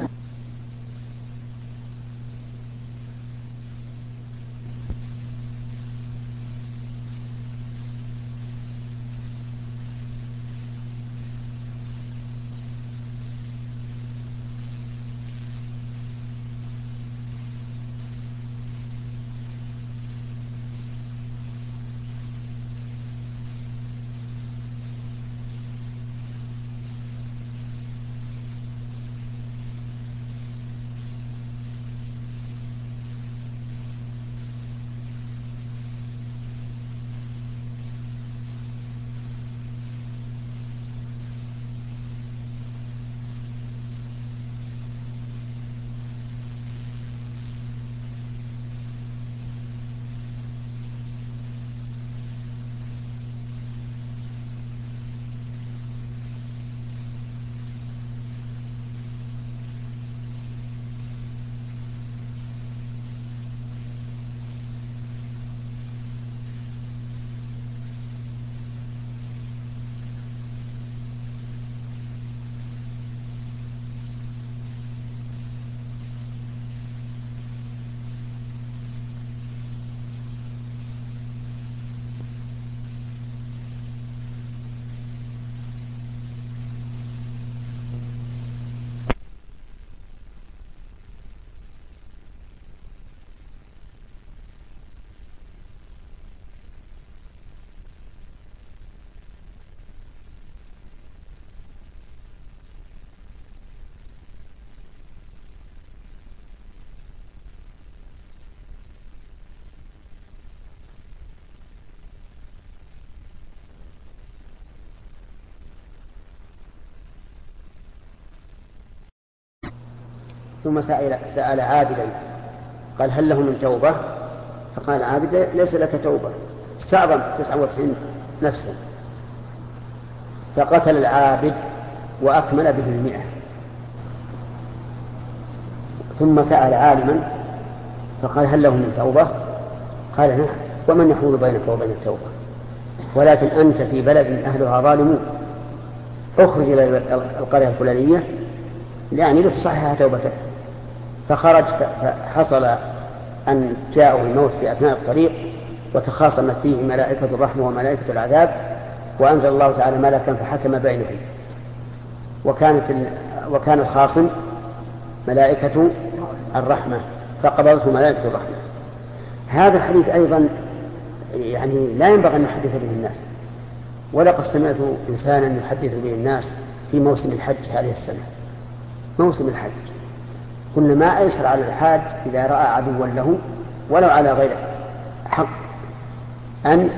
ثم سأل, سأل عابدا قال: هل له من توبة؟ فقال عابد: ليس لك توبة، استعظم تسعة وتسعين نفسا. فقتل العابد وأكمل به المئة. ثم سأل عالما فقال: هل له من توبة؟ قال: نعم، ومن يحول بينك وبين التوبة؟ ولكن أنت في بلد أهلها ظالمون، اخرج إلى القرية الفلانية يعني لتصحح توبتك. فخرج، فحصل أن جاءه الموت في أثناء الطريق، وتخاصمت فيه ملائكة الرحمة وملائكة العذاب، وأنزل الله تعالى ملكا فحكم بينهم، وكانت وكان الخاصم ملائكة الرحمة فقبضته ملائكة الرحمة. هذا الحديث أيضا يعني لا ينبغي أن نحدث به الناس، ولقد سمعت إنسانا يحدث به الناس في موسم الحج هذه السنة. موسم الحج قلنا ما أيسر على الحاج إذا رأى عدوا له ولو على غير حق أن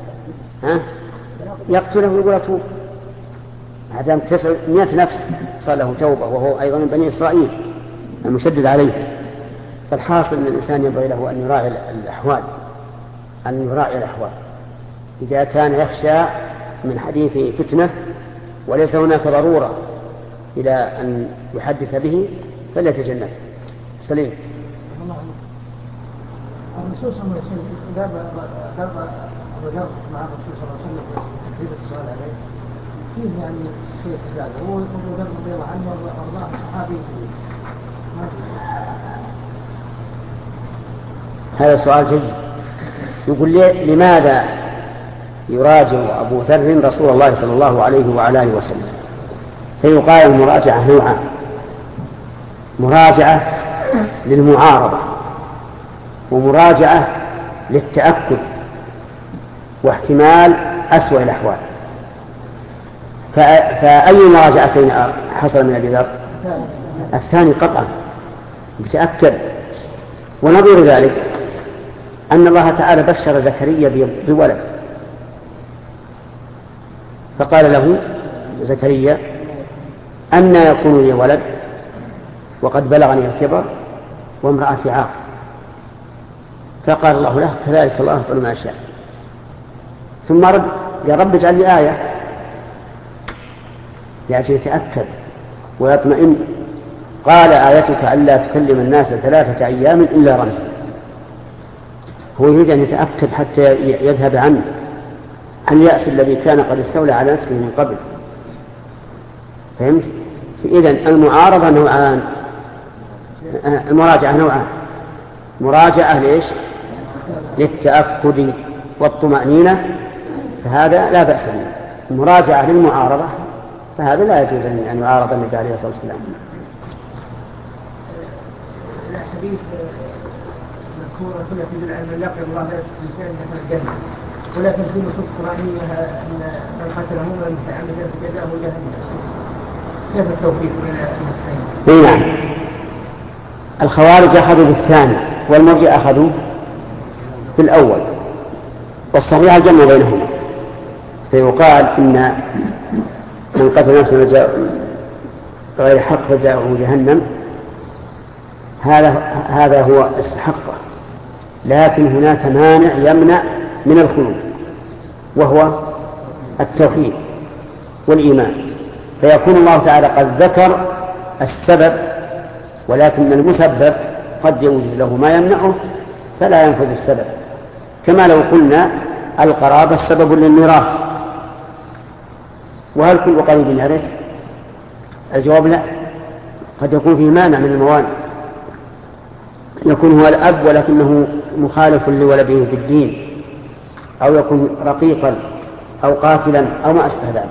يقتله ويقول أتوب، عدم تسعمائة نفس صار له توبة، وهو أيضا من بني إسرائيل المشدد عليه. فالحاصل أن الإنسان ينبغي له أن يراعي الأحوال، أن يراعي الأحوال إذا كان يخشى من حديث فتنة وليس هناك ضرورة إلى أن يحدث به فليتجنب. سليم. الرسول صلى الله عليه وسلم ضرب ضرب الرجل مع الرسول صلى الله عليه وسلم في تكرير السؤال عليه فيه يعني شيء زاد، هو ضرب رضي الله عنه وارضاه صحابي. هذا سؤال جيد. يقول لي: لماذا يراجع أبو ذر رسول الله صلى الله عليه وعلى آله وسلم؟ فيقال المراجعة نوعان: مراجعة للمعارضة ومراجعة للتأكد واحتمال أسوأ الأحوال. فأي مراجعتين حصل من أبي ذر؟ الثاني قطعا بتأكد. ونظير ذلك أن الله تعالى بشر زكريا بولد، فقال له زكريا أن يكون لي ولد وقد بلغني الكبر وامرأتي عاقر، فقال الله له كذلك الله يفعل ما يشاء. ثم رد يا رب اجعل لي آية لأجل يتأكد ويطمئن. قال آيتك ألا تكلم الناس ثلاثة أيام إلا رمزا. هو يريد أن يتأكد حتى يذهب عنه عن اليأس الذي كان قد استولى على نفسه من قبل. فهمت؟ إذن المعارضة نوعان، المراجعة نوعان، مراجعة ليش؟ للتأكد والطمأنينة، فهذا لا بأس به. مراجعة للمعارضة فهذا لا يجوز أن يعارض النبي عليه الصلاة والسلام. الحديث مذكور كنا في العلم يقرأ الله لا تنسان من الجنة ولا تنسين نصوص قرآنية أن من قتله من متعمدا فجزاؤه جهنم. كيف التوفيق بين المسلمين؟ نعم، الخوارج أخذوا بالثاني والمرجئة أخذوا بالأول، والصحيح الجمع بينهما. فيقال إن من قتل نفسه غير حق فجزاؤه جهنم، هذا هذا هو استحقه، لكن هناك مانع يمنع من الخلود وهو التوحيد والإيمان، فيكون الله تعالى قد ذكر السبب ولكن المسبب قد يوجد له ما يمنعه فلا ينفذ السبب. كما لو قلنا القرابة سبب للميراث، وهل كل قريب يرث؟ الجواب لا، قد يكون فيه مانع من الموانع، يكون هو الأب ولكنه مخالف لولده في الدين، أو يكون رقيقا أو قاتلا أو ما أشبه ذلك.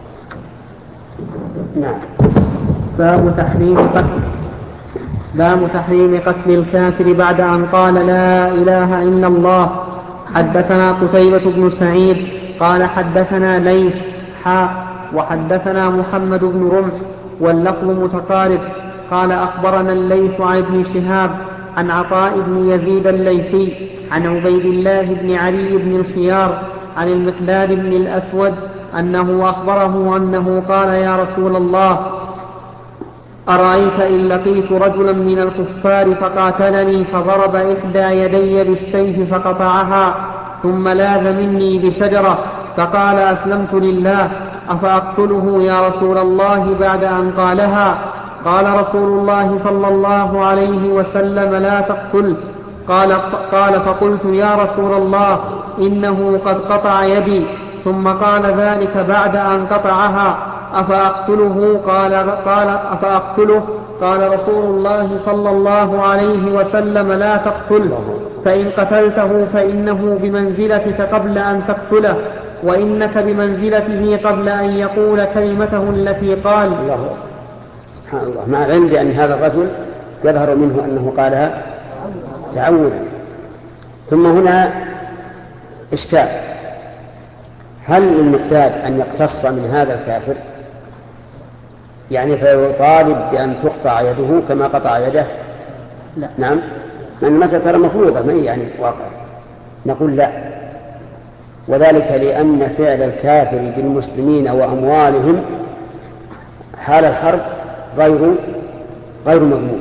نعم. باب تحريم قتل باب تحريم قتل الكافر بعد أن قال لا إله إلا الله. حدثنا قتيبة بن سعيد قال حدثنا ليث حاء وحدثنا محمد بن رمح واللفظ متقارب قال أخبرنا الليث عن ابن شهاب عن عطاء بن يزيد الليثي عن عبيد الله بن علي بن الخيار عن المقداد بن الأسود أنه أخبره أنه قال يا رسول الله أرأيت إن لقيت رجلا من الكفار فقاتلني فضرب إحدى يدي بالسيف فقطعها ثم لاذ مني بشجرة فقال أسلمت لله أفأقتله يا رسول الله بعد أن قالها؟ قال رسول الله صلى الله عليه وسلم لا تقتل. قال, قال فقلت يا رسول الله إنه قد قطع يدي. ثم قال ذلك بعد أن قطعها أفأقتله؟ قال, قال أفأقتله؟ قال رسول الله صلى الله عليه وسلم لا تقتله، فإن قتلته فإنه بمنزلتك قبل أن تقتله، وإنك بمنزلته قبل أن يقول كلمته التي قال. الله سبحان الله. مع العلم بأن هذا الرجل يظهر منه أنه قالها تعوذا. ثم هنا إشكال، هل للمقتاد أن يقتص من هذا الكافر؟ يعني فيطالب بأن تقطع يده كما قطع يده؟ لا. نعم، لأن المسألة ترى مفروضة ما هي يعني واقع. نقول لا، وذلك لأن فعل الكافر بالمسلمين وأموالهم حال الحرب غير غير مضمون،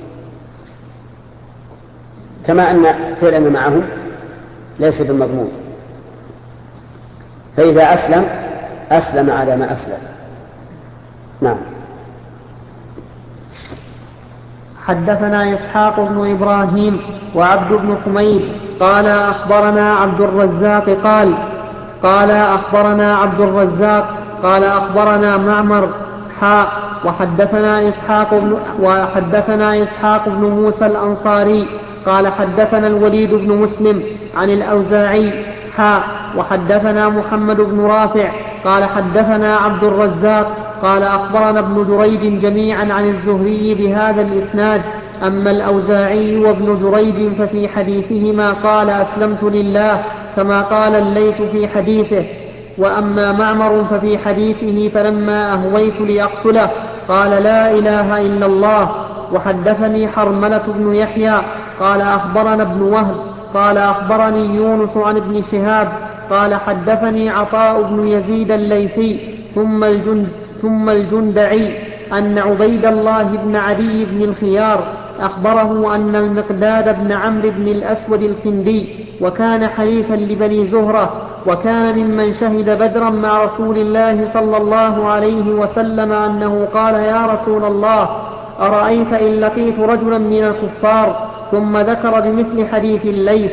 كما أن فعلنا معهم ليس بالمضمون. فإذا أسلم أسلم على ما أسلم. نعم. حدثنا إسحاق بن إبراهيم وعبد بن حميد قال أخبرنا عبد الرزاق قال قال أخبرنا عبد الرزاق قال أخبرنا معمر حاء وحدثنا إسحاق بن وحدثنا إسحاق بن موسى الأنصاري قال حدثنا الوليد بن مسلم عن الأوزاعي حاء وحدثنا محمد بن رافع قال حدثنا عبد الرزاق قال أخبرنا ابن جريج جميعا عن الزهري بهذا الإسناد. أما الأوزاعي وابن جريج ففي حديثهما قال أسلمت لله كما قال الليث في حديثه. وأما معمر ففي حديثه فلما أهويت لأقتله قال لا إله إلا الله. وحدثني حرملة بن يحيى قال أخبرنا ابن وهب قال أخبرني يونس عن ابن شهاب قال حدثني عطاء بن يزيد الليثي ثم الجند ثم الجندعي أن عبيد الله بن عدي بن الخيار أخبره أن المقداد بن عمرو بن الأسود الكندي وكان حليفا لبني زهرة وكان ممن شهد بدرا مع رسول الله صلى الله عليه وسلم أنه قال يا رسول الله أرأيت إن لقيت رجلا من الكفار ثم ذكر بمثل حديث الليث.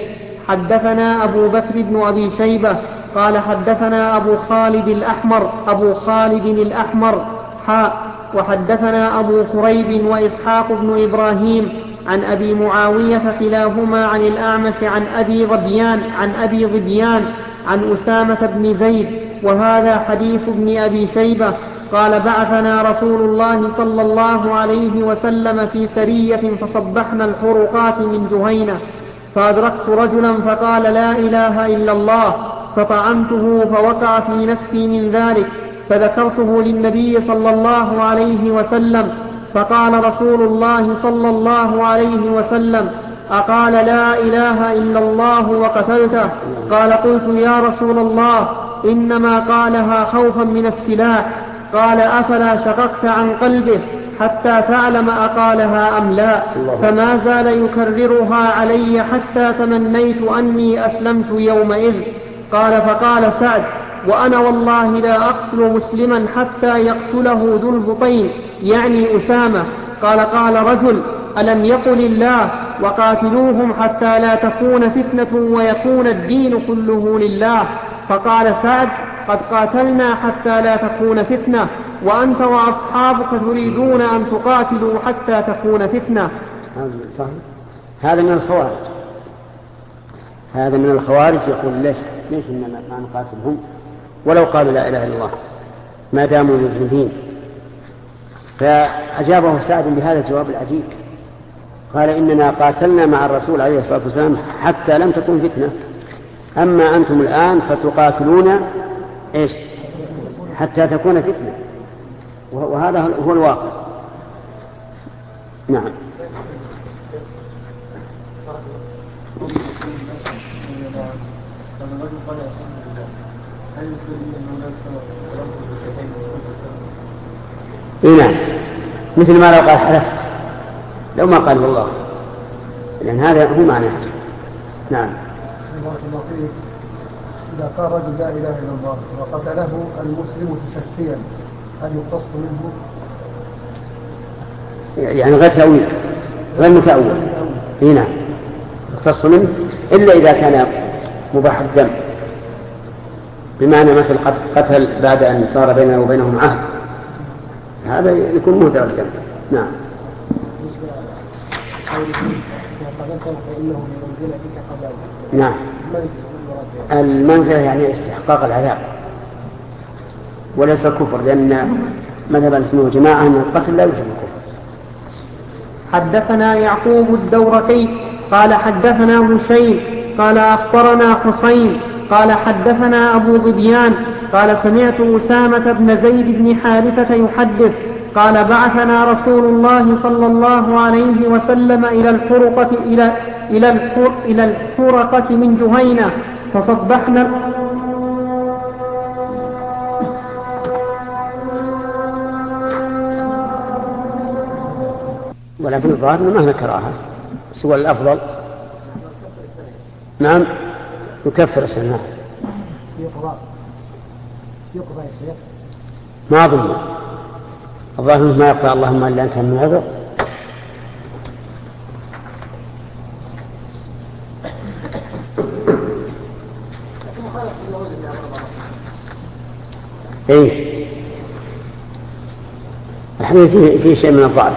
حدثنا أبو بكر بن أبي شيبة قال حدثنا أبو خالد الأحمر أبو خالد الأحمر حاء وحدثنا أبو كريب وإسحاق بن إبراهيم عن أبي معاوية كلاهما عن الأعمش عن أبي ظبيان عن أبي ظبيان عن أسامة بن زيد وهذا حديث ابن أبي شيبة قال بعثنا رسول الله صلى الله عليه وسلم في سرية فصبحنا الحرقات من جهينة فأدركت رجلا فقال لا إله إلا الله فطعنته فوقع في نفسي من ذلك فذكرته للنبي صلى الله عليه وسلم فقال رسول الله صلى الله عليه وسلم أقال لا إله إلا الله وقتلته؟ قال قلت يا رسول الله إنما قالها خوفا من السلاح. قال أفلا شققت عن قلبه حتى تعلم أقالها أم لا؟ فما زال يكررها علي حتى تمنيت أني أسلمت يومئذ. قال فقال سعد وأنا والله لا أقتل مسلما حتى يقتله ذو البطين يعني أسامة. قال قال رجل ألم يقل الله وقاتلوهم حتى لا تكون فتنة ويكون الدين كله لله؟ فقال سعد قد قاتلنا حتى لا تكون فتنة وأنت وأصحابك تريدون أن تقاتلوا حتى تكون فتنة. هذا من الخوارج هذا من الخوارج يقول ليش ليش إننا ما نقاتلهم ولو قالوا لا إله إلا الله ما داموا مذنبين. فأجابه سعد بهذا الجواب العجيب قال إننا قاتلنا مع الرسول عليه الصلاة والسلام حتى لم تكن فتنة أما أنتم الآن فتقاتلون إيش حتى تكون فتنة وهذا هو الواقع. نعم. إيه نعم مثل ما لو قال حلفت لو ما قال والله لأن هذا هو معناه. نعم. إذا قال رجل لا إله إلا الله وقتله المسلم تشفيا هل يقتص منه؟ يعني غير تأويل غير متأول. إيه نعم يقتص منه إلا إذا كان مباح الدم بمعنى مثل قتل بعد أن صار بيننا وبينهم عهد هذا يكون مهدر الدم. نعم. نعم المنزلة يعني استحقاق العذاب وليس الكفر لأن مذهب اسمه جماعة أن القتل لا يوجب الكفر. حدثنا يعقوب الدورقي قال حدثنا هشيم قال أخبرنا حسين قال حدثنا أبو ظبيان قال سمعت أسامة بن زيد بن حارثة يحدث قال بعثنا رسول الله صلى الله عليه وسلم إلى الحرقة إلى إلى الحر إلى الحرقة من جهينة فصبحنا ولكن الظاهر ما نكرهها سوى الأفضل. نعم يكفر السنة يقضى يقضى يا شيخ ما أظن الظاهر ما يقضى اللهم إلا أنت من عذر. إيه الحديث فيه, فيه شيء من الضعف.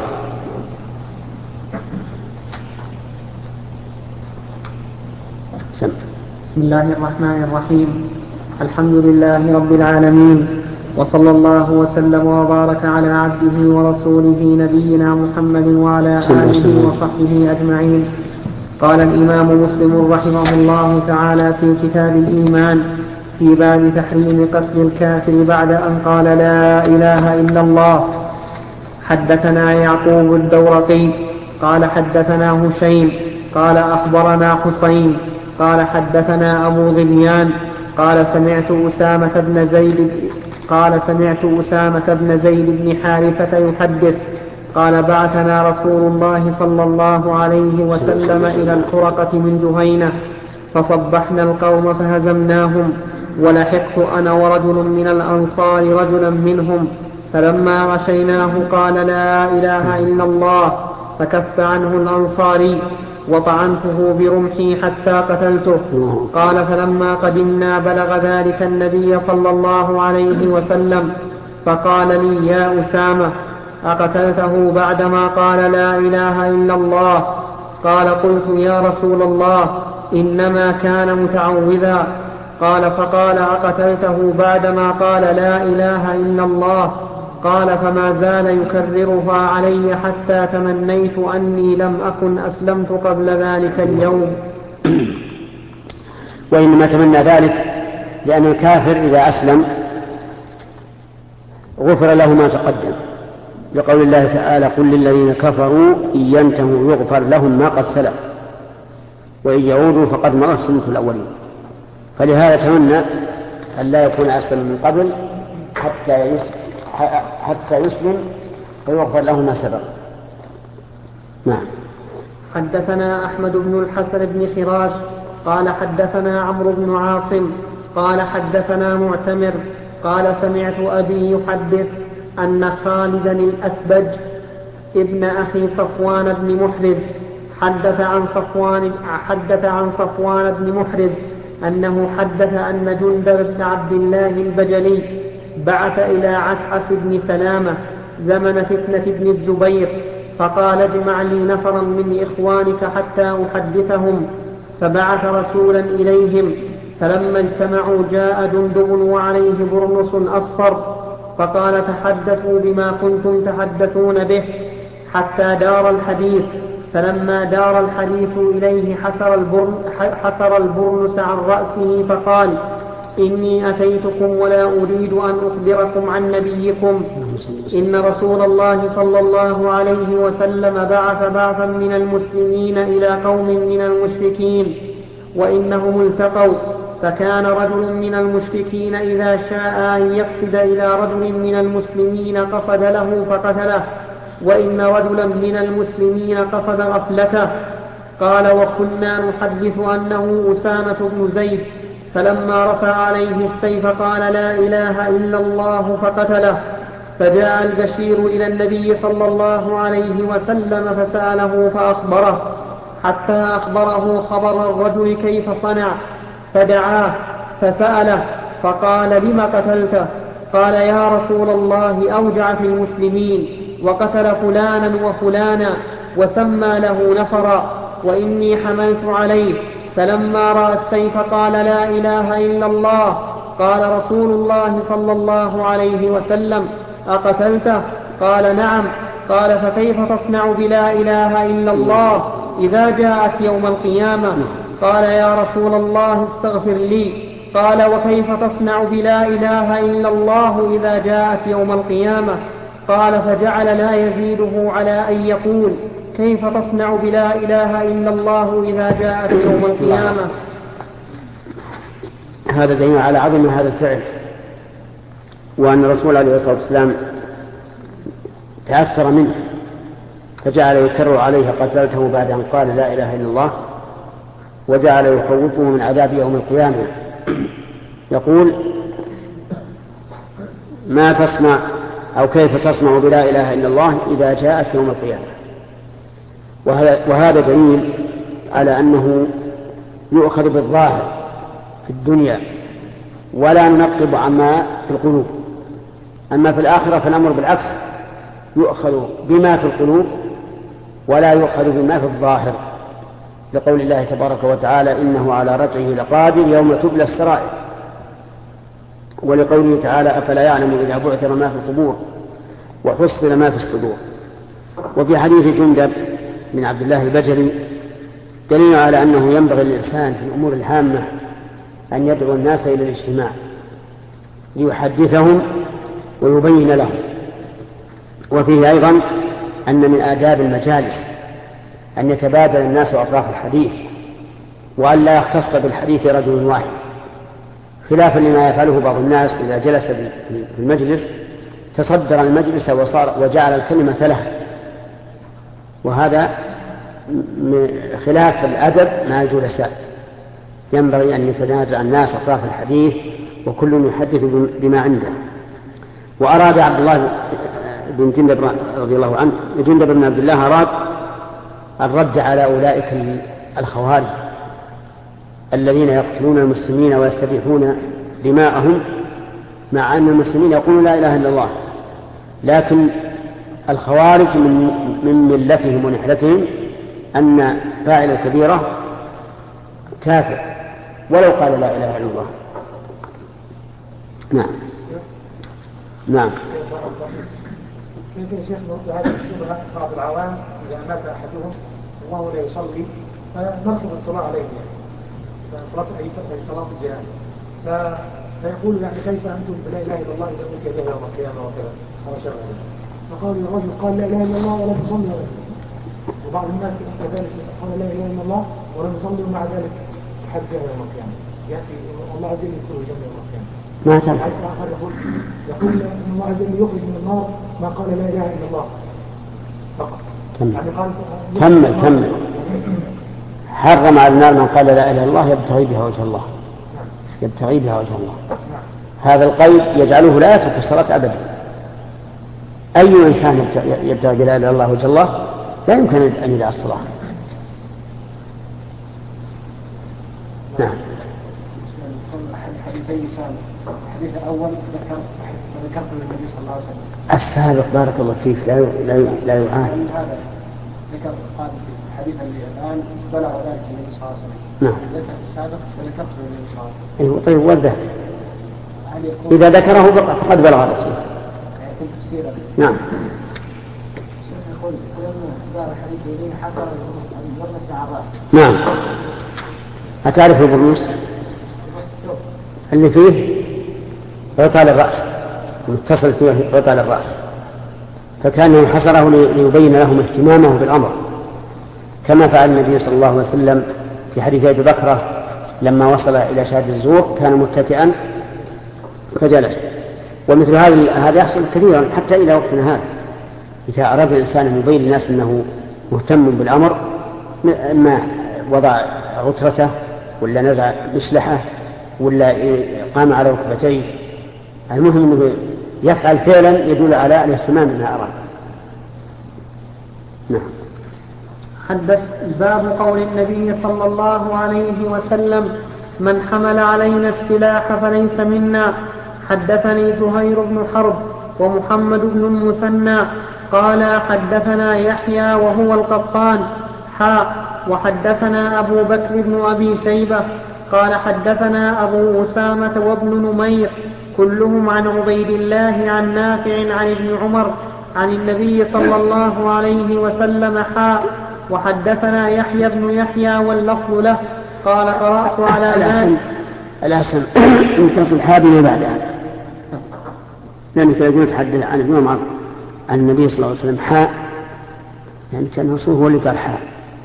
بسم الله الرحمن الرحيم الحمد لله رب العالمين وصلى الله وسلم وبارك على عبده ورسوله نبينا محمد وعلى آله وصحبه أجمعين. قال الإمام مسلم رحمه الله تعالى في كتاب الإيمان في باب تحريم قتل الكافر بعد أن قال لا إله إلا الله. حدثنا يعقوب الدورقي قال حدثنا هشيم قال أخبرنا حسين قال حدثنا أبو ظبيان قال سمعت أسامة بن زيد قال سمعت أسامة بن زيد بن حارثة يحدث قال بعثنا رسول الله صلى الله عليه وسلم إلى الحرقة من جهينة فصبحنا القوم فهزمناهم، ولحقت أنا ورجل من الأنصار رجلا منهم، فلما غشيناه قال لا إله إلا الله، فكف عنه الأنصاري وطعنته برمحي حتى قتلته. قال فلما قدمنا بلغ ذلك النبي صلى الله عليه وسلم فقال لي يا أسامة أقتلته بعدما قال لا إله إلا الله؟ قال قلت يا رسول الله إنما كان متعوذا. قال فقال أقتلته بعدما قال لا إله إلا الله؟ قال فما زال يكررها علي حتى تمنيت أني لم أكن أسلمت قبل ذلك اليوم. وإنما تمنى ذلك لأن الكافر إذا أسلم غفر له ما تقدم، لقول الله تعالى قل للذين كفروا إن ينتهوا يغفر لهم ما قد سلف وإن يعودوا فقد مضت سنة الأولين. فلهذا تمنى أن لا يكون أسلم من قبل حتى يسلم حتى يسلم فيغفر له ما سبق. نعم. حدثنا أحمد بن الحسن بن خراش قال حدثنا عمرو بن عاصم قال حدثنا معتمر قال سمعت أبي يحدث أن خالدا الأسبج ابن أخي صفوان بن محرز حدث عن صفوان حدث عن صفوان بن محرز أنه حدث أن جندب بن عبد الله البجلي بعث إلى عسعس بن سلامة زمن فتنة ابن الزبير فقال اجمع لي نفرا من إخوانك حتى أحدثهم، فبعث رسولا إليهم، فلما اجتمعوا جاء جندب وعليه برنس أصفر فقال تحدثوا بما كنتم تحدثون به حتى دار الحديث، فلما دار الحديث إليه حسر, البرن حسر البرنس عن رأسه فقال إني أتيتكم ولا أريد أن أخبركم عن نبيكم، إن رسول الله صلى الله عليه وسلم بعث بعثا من المسلمين إلى قوم من المشركين وإنهم التقوا، فكان رجل من المشركين إذا شاء أن يقصد إلى رجل من المسلمين قصد له فقتله، وإن رجلا من المسلمين قصد غفلته. قال وكنا نحدث أنه أسامة بن زيد، فلما رفع عليه السيف قال لا إله إلا الله فقتله. فجاء البشير إلى النبي صلى الله عليه وسلم فسأله فأخبره حتى أخبره خبر الرجل كيف صنع، فدعاه فسأله فقال لم قتلته؟ قال يا رسول الله أوجع في المسلمين وقتل فلانا وفلانا وسمى له نفرا وإني حملت عليه، فلما رأى السيف قال لا إله إلا الله. قال رسول الله صلى الله عليه وسلم أقتلته؟ قال نعم. قال فكيف تصنع بلا إله إلا الله إذا جاءت يوم القيامة؟ قال يا رسول الله استغفر لي. قال وكيف تصنع بلا إله إلا الله إذا جاءت يوم القيامة؟ قال فجعل لا يزيده على أن يقول كيف تصنع بلا إله إلا الله إذا جاءت يوم القيامة. هذا دليل على عظم هذا الفعل، وأن الرسول عليه الصلاة والسلام تأثر منه فجعل يكرر عليه قتلته بعد أن قال لا إله إلا الله، وجعل يخوفه من عذاب يوم القيامة. يقول ما تصنع أو كيف تصنع بلا إله إلا الله إذا جاءت يوم القيامة. وهذا دليل على أنه يؤخذ بالظاهر في الدنيا ولا ننقب عما في القلوب، أما في الآخرة فالأمر بالعكس، يؤخذ بما في القلوب ولا يؤخذ بما في الظاهر، لقول الله تبارك وتعالى إنه على رجعه لقادر يوم تبلى السرائر. ولقوله تعالى أفلا يعلم إذا بعثر ما في القبور وحصل ما في الصدور. وفي حديث جندب من عبد الله البجلي دليل على أنه ينبغي للإنسان في الأمور الهامة أن يدعو الناس إلى الاجتماع ليحدثهم ويبين لهم. وفيه أيضا أن من آداب المجالس أن يتبادل الناس أطراف الحديث وأن لا يختص بالحديث رجل واحد، خلافا لما يفعله بعض الناس إذا جلس في المجلس تصدر المجلس وصار وجعل الكلمة له، وهذا خلاف الأدب مع الجلساء. ينبغي أن يتنازع الناس أطراف الحديث وكل يحدث بما عنده. وأراد عبد الله بن جندب رضي الله عنه جندب بن عبد الله أراد الرد على أولئك الخوارج الذين يقتلون المسلمين ويستبيحون دماءهم، مع أن المسلمين يقولون لا إله إلا الله، لكن الخوارج من, من ملتهم ونحلتهم أن فاعل الكبيرة كافر ولو قال لا إله إلا الله. نعم نعم. يمكن شيخ نرد هذه الشبهة بعض العوام إذا مات أحدهم وهو لا يصلي فنرفض الصلاة عليه، يعني صلاة أي صلاة الجنازة، فيقول يعني كيف أنتم بلا إله إلا الله إذا أوتي بها يوم القيامة وكذا هذا شرع. فقال الرجل قال لا إله إلا الله ولا تصلي عليه، وبعض الناس كذلك قال لا إله إلا الله ولا تصلي ومع ذلك حجها يوم القيامة، يأتي الله عز وجل يدخل الجنة يوم القيامة. ما تنفع. يقول يقول ان الله عز وجل يخرج من النار ما قال لا اله الا الله فقط. كمل كمل. حرم على النار من قال لا اله الا الله يبتغي بها وجه الله، يبتغي بها وجه الله. هذا القيد يجعله لا يترك الصلاة أبدا. أي إنسان يبتغي بلا إله إلا الله وجه الله لا يمكن أن يدع الصلاة. نعم. الحديث الأول ذكر ذكرت النبي صلى الله عليه وسلم. السابق بارك الله فيك لا لا لا يعان. هذا ذكر قال في الحديث اللي الآن بلغ ذلك النبي صلى الله عليه وسلم. نعم. ذكر السابق وذكرت النبي صلى الله عليه وسلم. أيوة طيب وذكر. إذا ذكره فقد بلغ الرسول. يكون تفسيرا. نعم. يقول يقول الحديث يدين حصل البرنس على الرأس. نعم. أتعرف البرنس؟ اللي فيه عطال الرأس متصل فيه عطال الرأس، فكان حصره ليبين لهم اهتمامه بالأمر، كما فعل النبي صلى الله عليه وسلم في حديث أبي بكرة لما وصل إلى شهادة الزور كان متكئا فجلس. ومثل هذا يحصل كثيرا حتى إلى وقتنا هذا، إذا أراد الإنسان أن يبين للناس أنه مهتم بالأمر إما وضع غترته ولا نزع مشلحه ولا قام على ركبتيه، المهم أنه يفعل فعلا يدل على الاهتمام بما أراد. نعم. حدث باب قول النبي صلى الله عليه وسلم من حمل علينا السلاح فليس منا. حدثني زهير بن حرب ومحمد بن المثنى قال حدثنا يحيى وهو القطان حاء وحدثنا أبو بكر بن أبي شيبة قال حدثنا أبو أسامة وابن نمير كلهم عن عبيد الله عن نافع عن ابن عمر عن النبي صلى الله عليه وسلم حاء وحدثنا يحيى بن يحيى واللفظ له قال قرأت على ذلك. الأحسن يتصل حابنا بعدها، لأنك يقول تحدث عن ابن عمر عن النبي صلى الله عليه وسلم حاء، يعني كان الرسول هو اللي قال حاء.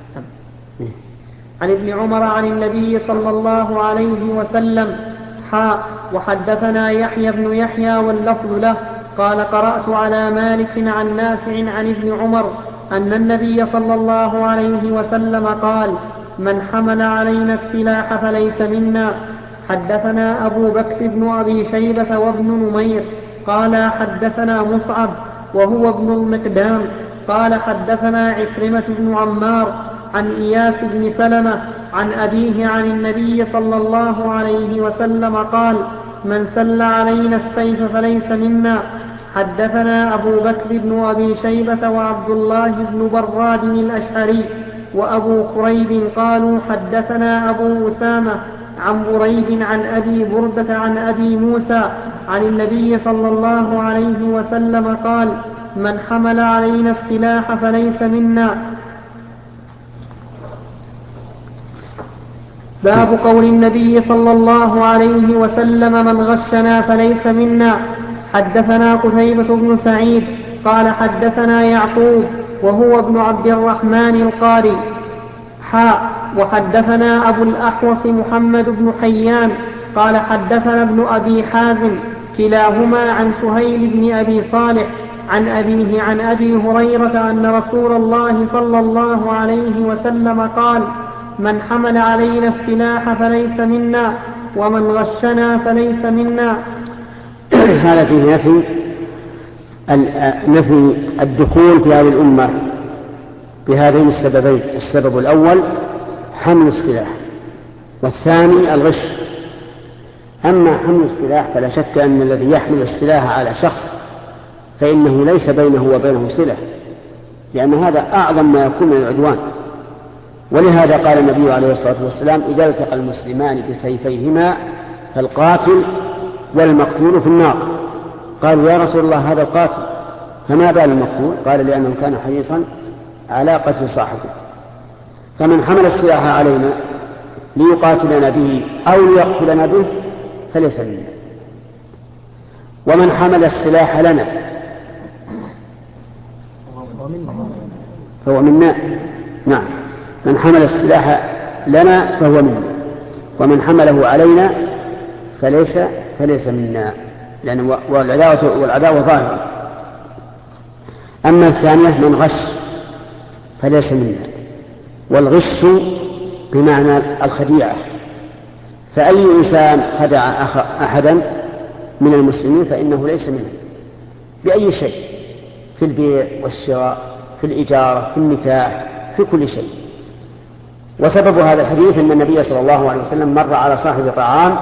عن ابن عمر عن النبي صلى الله عليه وسلم حاء وحدثنا يحيى بن يحيى واللفظ له قال قرأت على مالك عن نافع عن ابن عمر أن النبي صلى الله عليه وسلم قال من حمل علينا السلاح فليس منا. حدثنا أبو بكر بن أبي شيبة وابن نمير قال حدثنا مصعب وهو ابن المقدام قال حدثنا عكرمة بن عمار عن إياس بن سلمة عن أبيه عن النبي صلى الله عليه وسلم قال من سل علينا السيف فليس منا. حدثنا أبو بكر بن أبي شيبة وعبد الله بن براد الأشعري وأبو خريب قالوا حدثنا أبو أسامة عن بريد عن أبي بردة عن أبي موسى عن النبي صلى الله عليه وسلم قال: من حمل علينا السلاح فليس منا. باب قول النبي صلى الله عليه وسلم: من غشنا فليس منا. حدثنا قتيبة بن سعيد قال حدثنا يعقوب وهو ابن عبد الرحمن القاري حاء وحدثنا أبو الأحوص محمد بن حيان قال حدثنا ابن أبي حازم كلاهما عن سهيل بن أبي صالح عن أبيه عن أبي هريرة أن رسول الله صلى الله عليه وسلم قال: من حمل علينا السلاح فليس منا ومن غشنا فليس منا. هذا فيه نفي نفي الدخول في هذه الأمة بهذين السببين: السبب الأول حمل السلاح، والثاني الغش. أما حمل السلاح فلا شك أن الذي يحمل السلاح على شخص فإنه ليس بينه وبينه صلة، لأن هذا أعظم ما يكون من العدوان. ولهذا قال النبي عليه الصلاة والسلام: إذا التقى المسلمان بسيفيهما فالقاتل والمقتول في النار. قالوا: يا رسول الله هذا القاتل، فما بال المقتول؟ قال: لأنه كان حريصا على قتل صاحبه. فمن حمل السلاح علينا ليقاتلنا به أو ليقتلنا به فليس منا، ومن حمل السلاح لنا فهو منا. نعم، من حمل السلاح لنا فهو منا، ومن حمله علينا فليس فليس منا، لأن والعداوة والعداوة ظاهرة. أما الثانية من غش فليس منا، والغش بمعنى الخديعة، فأي إنسان خدع أحدا من المسلمين فإنه ليس منه بأي شيء، في البيع والشراء، في الإجارة، في النكاح، في كل شيء. وسبب هذا الحديث أن النبي صلى الله عليه وسلم مر على صاحب طعام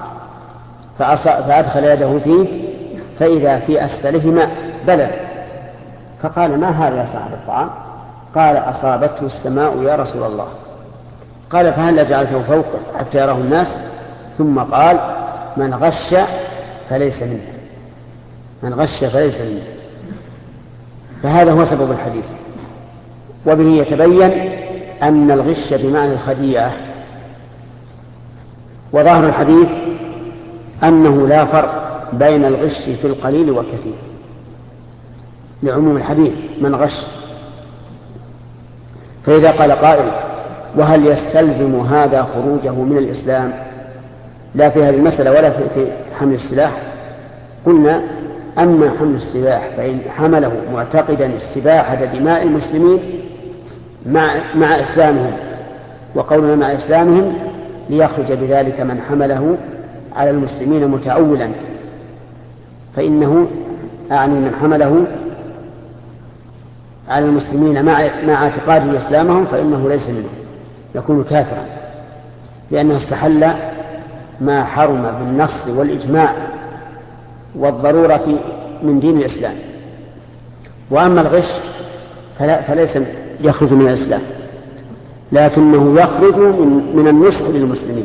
فأدخل يده فيه فإذا في أسفله ماء بلل، فقال: ما هذا يا صاحب الطعام؟ قال: أصابته السماء يا رسول الله. قال: فهل جعلته فوق حتى يراه الناس؟ ثم قال: من غش فليس منه، من غش فليس منه. فهذا هو سبب الحديث، وبه يتبين أن الغش بمعنى الخديعة. وظاهر الحديث أنه لا فرق بين الغش في القليل والكثير، لعموم الحديث من غش. فإذا قال قائل: وهل يستلزم هذا خروجه من الإسلام؟ لا في هذه المسألة ولا في حمل السلاح. قلنا: أما حمل السلاح فإن حمله معتقدا استباحة دماء المسلمين مع, مع إسلامهم، وقولنا مع إسلامهم ليخرج بذلك من حمله على المسلمين متأولا، فإنه أعني من حمله على المسلمين مع, مع اعتقاد إسلامهم فإنه ليس منهم، يكون كافرا، لأنه استحل ما حرم بالنص والإجماع والضرورة من دين الإسلام. وأما الغش فلا فليس يخرج من الإسلام، لكنه يخرج من, من النصح للمسلمين،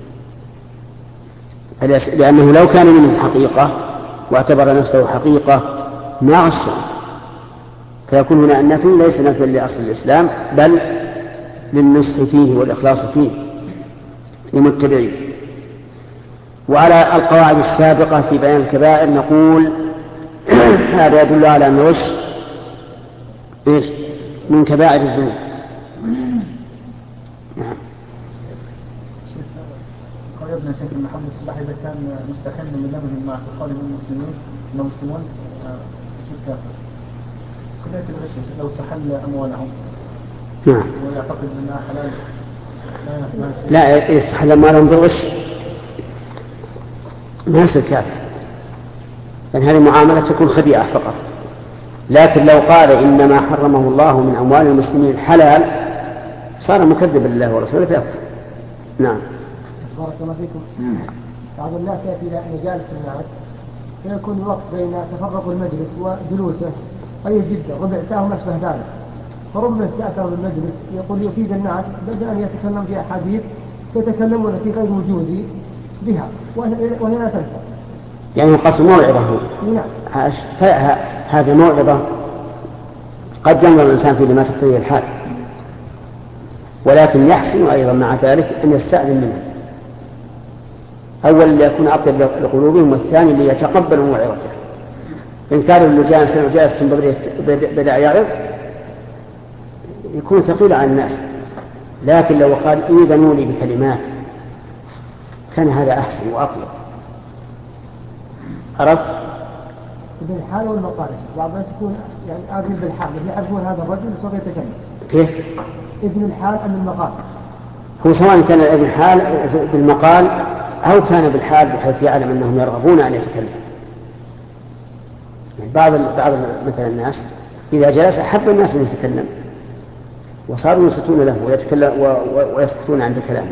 لأنه لو كان منه حقيقة واعتبر نفسه حقيقة ما غشه، فيكون هنا النفي ليس نفي لأصل الإسلام بل للنصح فيه والإخلاص فيه لمتبعيه. وعلى القواعد السابقة في بيان الكبائر نقول هذا يدل على أن الغش إيش من كبائر الذنوب. نعم. قال ابن شيخ محمد الصباح إذا كان مستخن من دمهم مع اعتقاد المسلمين المسلمون يصير كافر. كذلك الغش لو استحل أموالهم نعم ويعتقد أنها حلال لا يستحل أموالهم بالغش ما يصير كافر، لأن هذه المعاملة تكون خديعة فقط. لكن لو قال إنما حرمه الله من أموال المسلمين حلال صار مكذبا لله ورسوله فيكفر. نعم. بارك الله فيكم. بعض الناس يأتي إلى مجالس الناس فيكون الوقت بين تفرق المجلس وجلوسه قليل جدا، ربع ساعة وما أشبه ذلك، فربما استأثر بالمجلس يقول يفيد الناس بدأ أن يتكلم في أحاديث يتكلمون في غير وجودي بها وهي لا تنفع. يعني قصد موعظة هو. نعم. هذا موعظة قد ينظر الإنسان في لما تقتضيه الحال، ولكن يحسن أيضا مع ذلك أن يستأذن منه، أول ليكون أطيب لقلوبهم، والثاني ليتقبلوا موعظته. إن كانوا اللي جالس جالس بدأ يعظ يكون ثقيل على الناس، لكن لو قال إذنوا لي بكلمات كان هذا أحسن وأطيب. عرفت؟ بالحال والمقال بعض الناس يكون يعني آذن بالحال يعرفون هذا الرجل سوف يتكلم. كيف؟ ابن الحال أم المقال؟ هو سواء كان ابن الحال بالمقال أو كان بالحال بحيث يعلم أنهم يرغبون أن يتكلم. يعني بعض بعض مثلا الناس إذا جلس أحب الناس أن يتكلم وصاروا ينصتون له ويتكلم ويسكتون عند كلامه.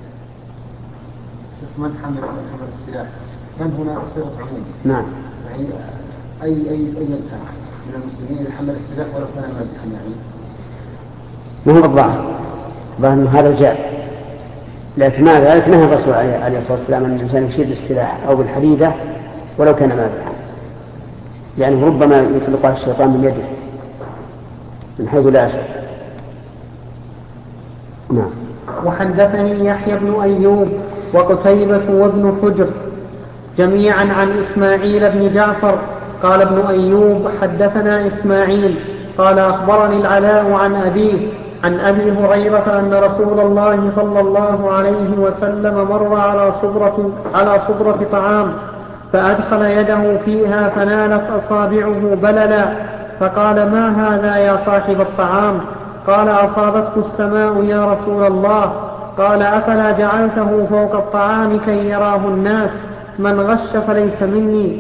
من حمل حمل السلاح من هنا صيغة عموم. نعم. يعني أي أي أي كان من المسلمين يحمل السلاح ولو كان مازحا يعني. ما هو الظاهر ظاهر أن هذا جاء، لكن مع ذلك نهى الرسول عليه الصلاة والسلام أن الإنسان يشير بالسلاح أو بالحديدة ولو كان مازحا، يعني ربما يطلقها الشيطان من يده من حيث لا يشعر. نعم. وحدثني يحيى بن أيوب وقتيبة وابن حجر جميعا عن إسماعيل بن جعفر قال ابن أيوب حدثنا إسماعيل قال أخبرني العلاء عن أبيه عن أبي هريرة أن رسول الله صلى الله عليه وسلم مر على صبرة, على صبرة طعام فأدخل يده فيها فنالت أصابعه بللا فقال ما هذا يا صاحب الطعام؟ قال أصابته السماء يا رسول الله. قال أفلا جعلته فوق الطعام كي يراه الناس؟ من غش فليس مني.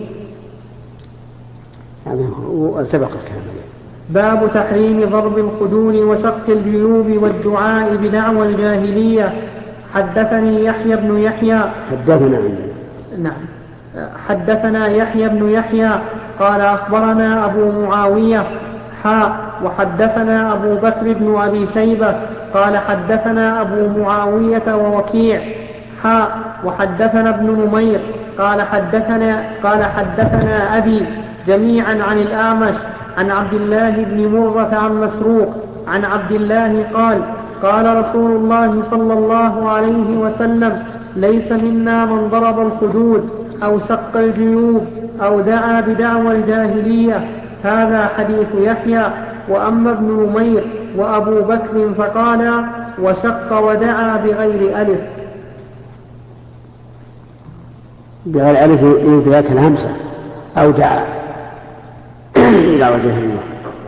سبق الكلام. باب تحريم ضرب الخدود وشق الجيوب والدعاء بدعوى الجاهلية. حدثني يحيى بن يحيى حدثنا نعم حدثنا يحيى بن يحيى قال أخبرنا أبو معاوية حاء وحدثنا أبو بكر بن أبي شيبة قال حدثنا أبو معاوية ووكيع حاء وحدثنا ابن نمير قال حدثنا قال حدثنا أبي جميعا عن الأعمش عن عبد الله بن مرة عن مسروق عن عبد الله قال قال رسول الله صلى الله عليه وسلم ليس منا من ضرب الخدود أو شق الجيوب أو دعا بدعوى الجاهلية. هذا حديث يحيى. وأما ابن نمير وأبو بكر فقال وشق ودعا بغير ألف. بغير ألف يريد ذاك الهمسة أو دعا إلى وجه الله.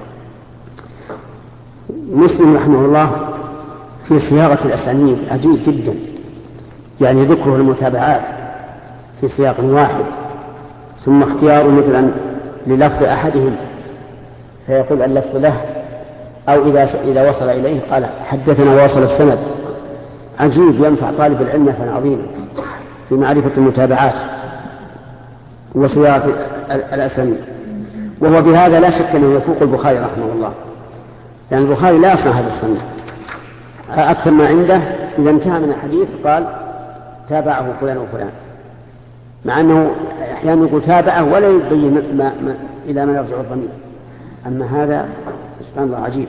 مسلم رحمه الله في صياغة الأسانيد عجيب جدا، يعني ذكره المتابعات في سياق واحد ثم اختياره مثلا للفظ أحدهم فيقول اللفظ له، أو إذا إذا وصل إليه قال حدثنا وصل السند. عجيب، ينفع طالب العلم نفعا عظيما في معرفة المتابعات وصياغة الأسانيد، وهو بهذا لا شك أنه يفوق البخاري رحمه الله، لأن يعني البخاري لا يصنع هذا الصنف. أكثر ما عنده إذا انتهى من الحديث قال تابعه فلان وفلان، مع أنه أحيانا يقول تابعه ولا يبين ما ما إلى ما يرجع الضمير. أما هذا سبحان الله عجيب.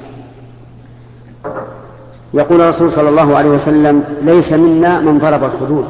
يقول الرسول صلى الله عليه وسلم ليس منا من ضرب الخدود.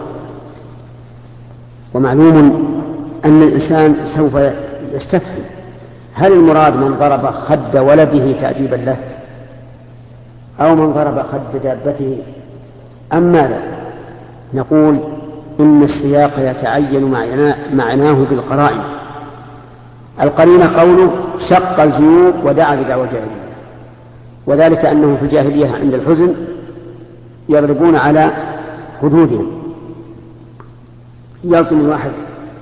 ومعلوم أن الإنسان سوف يستفهم هل المراد من ضرب خد ولده تأديبا له أو من ضرب خد دابته أم ماذا؟ نقول إن السياق يتعين معناه بالقرائن. القرينة قوله شق الجيوب ودعا بدعوى الجاهلية، وذلك أنه في الجاهلية عند الحزن يضربون على خدودهم، يلطم الواحد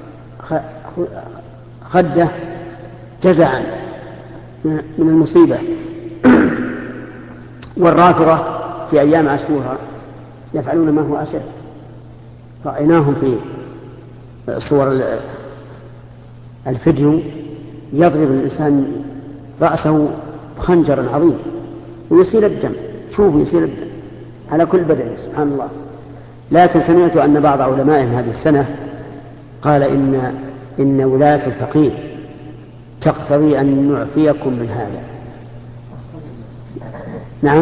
خده جزعا من المصيبة. والرافضة في أيام عاشوراء يفعلون ما هو أشد، رأيناهم في صور الفيديو يضرب الإنسان رأسه بخنجر عظيم ويسيل الدم، شوفوا يسيل الدم على كل بدن، سبحان الله. لكن سمعت أن بعض علمائهم هذه السنة قال إن إن ولاية الفقيه تقتضي أن نعفيكم من هذا. نعم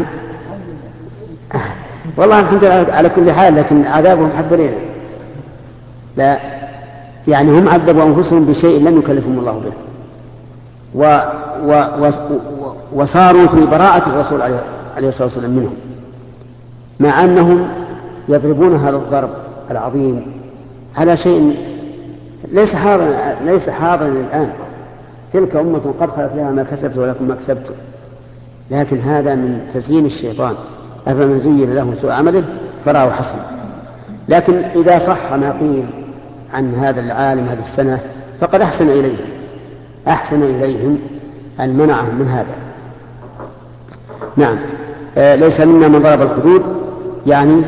والله الحمد لله على كل حال، لكن عذابهم حذرين. لا يعني هم عذبوا أنفسهم بشيء لم يكلفهم الله به، و و و وصاروا في براءة الرسول عليه الصلاة والسلام منهم، مع أنهم يضربون هذا الضرب العظيم على شيء ليس حاضرا ليس حاضرا الآن. تلك أمة قد خلت لها ما كسبت ولكم ما كسبتم، لكن هذا من تزيين الشيطان، أفمن زين له سوء عمله فراه حسنا. لكن إذا صح ما قيل عن هذا العالم هذه السنة فقد أحسن إليهم أحسن إليهم أن منعهم من هذا. نعم آه ليس منا من ضرب الخدود، يعني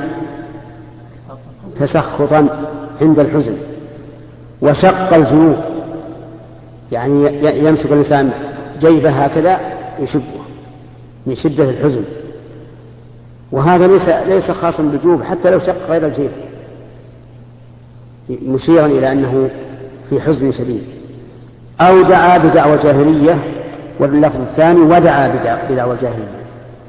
تسخطا عند الحزن، وشق الجيوب، يعني يمسك الإنسان جيبه هكذا يشبه من شدة الحزن، وهذا ليس ليس خاصا بالجيوب، حتى لو شق غير الجيب مشيرا إلى أنه في حزن شديد. أو دعا بدعوى جاهلية، واللفظ الثاني ودعا بدعوى جاهلية.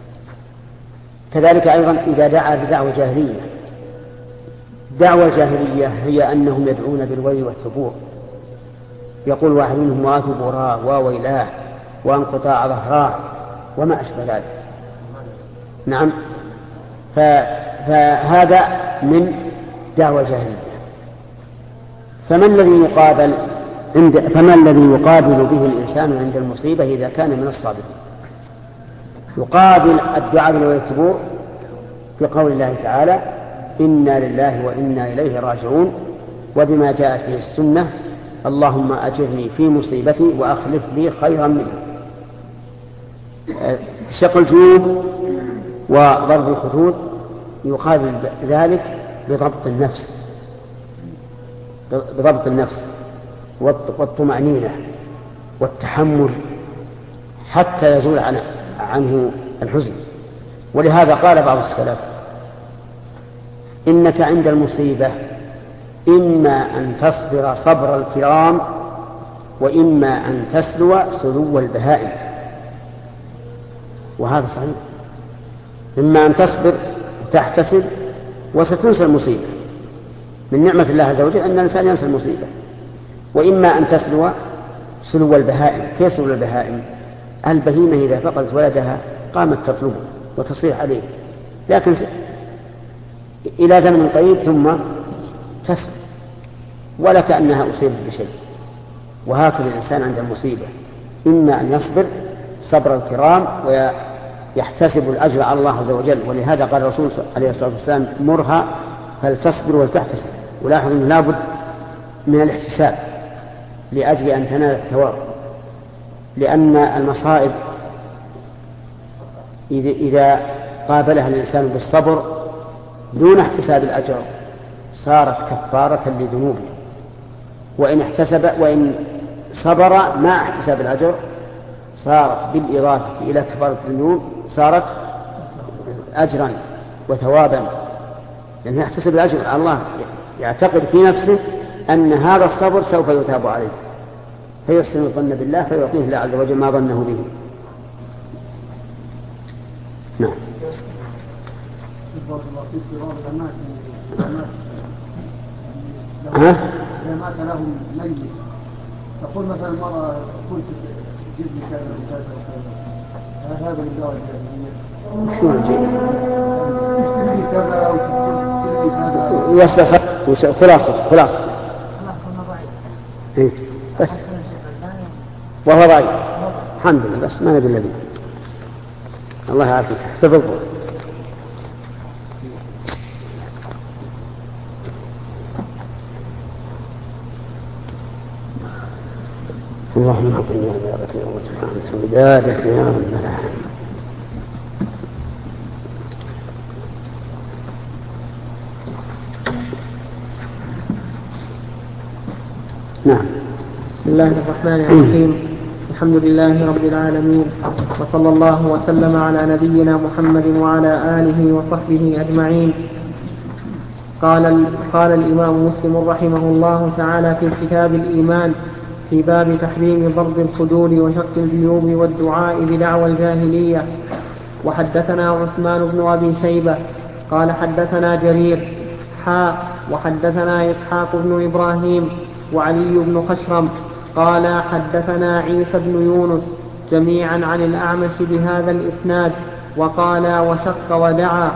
كذلك أيضا إذا دعا بدعوى جاهلية، دعوى جاهلية هي أنهم يدعون بالويل والثبور، يقول واحد منهم واثبراه وويلاه وانقطاع ظهراه وما أشبه ذلك. نعم فهذا من دعوى جاهلية. فما الذي يقابل عند فما الذي يقابل به الإنسان عند المصيبة إذا كان من الصابرين؟ يقابل الدعاء بالويل والثبور بقول الله تعالى إنا لله وإنا إليه راجعون، وبما جاءت به السنة اللهم أجرني في مصيبتي وأخلف لي خيرا منها. شق الجيوب وضرب الخدود يقابل ذلك بضبط النفس بضبط النفس والطمأنينة والتحمل حتى يزول عنه الحزن. ولهذا قال بعض السلف إنك عند المصيبة إما أن تصبر صبر الكرام وإما أن تسلو سلو البهائم. وهذا صحيح، إما أن تصبر تحتسب وستنسى المصيبة من نعمة الله عز وجل أن الإنسان ينسى المصيبة، وإما أن تسلو سلو البهائم. كيف سلو البهائم؟ البهيمة إذا فقدت ولدها قامت تطلبه وتصيح عليه، لكن إلى زمن قريب ثم تسلو ولا كأنها أصيبت بشيء. وهكذا الإنسان عند المصيبة إما أن يصبر صبر الكرام ويحتسب الأجر على الله عز وجل، ولهذا قال الرسول عليه الصلاة والسلام مرها فلتصبر ولتحتسب. ولاحظ أنه لابد من الاحتساب لأجل أن تنال الثواب، لأن المصائب إذا قابلها الإنسان بالصبر دون احتساب الأجر صارت كفارة لذنوبه، وإن احتسب وإن صبر مع احتساب الأجر صارت بالإضافة إلى كفارة الذنوب صارت أجرا وثوابا، لأنه يحتسب الأجر على الله، يعتقد في نفسه أن هذا الصبر سوف يتاب عليه فيحسن الظن بالله فيعطيه الله عز وجل ما ظنه به. نعم. ها؟ إذا مات لهم ميت تقول مثلا المرأة قلت جبني كذا وكذا وكذا، هذا من دعوة الجاهلية. شو الجيد؟ تشتري كذا أو تشتري كذا. يستفاد خلاصة خلاصة. إيه بس. وهو ضعيف. الحمد لله بس ما ندري الذي. الله يعافيك. استفضل. اللهم اغفر لنا يا رب وتعالى بدادك يا رب العالمين. نعم. بسم الله الرحمن الرحيم. الحمد لله رب العالمين، وصلى الله وسلم على نبينا محمد وعلى آله وصحبه أجمعين. قال, قال الإمام مسلم رحمه الله تعالى في كتاب الإيمان في باب تحريم ضرب الخدود وشق الجيوب والدعاء بدعوى الجاهلية. وحدثنا عثمان بن أبي شيبة قال حدثنا جرير حاء وحدثنا إسحاق بن إبراهيم وعلي بن خشرم قال حدثنا عيسى بن يونس جميعا عن الأعمش بهذا الإسناد وقال وشق ودعا.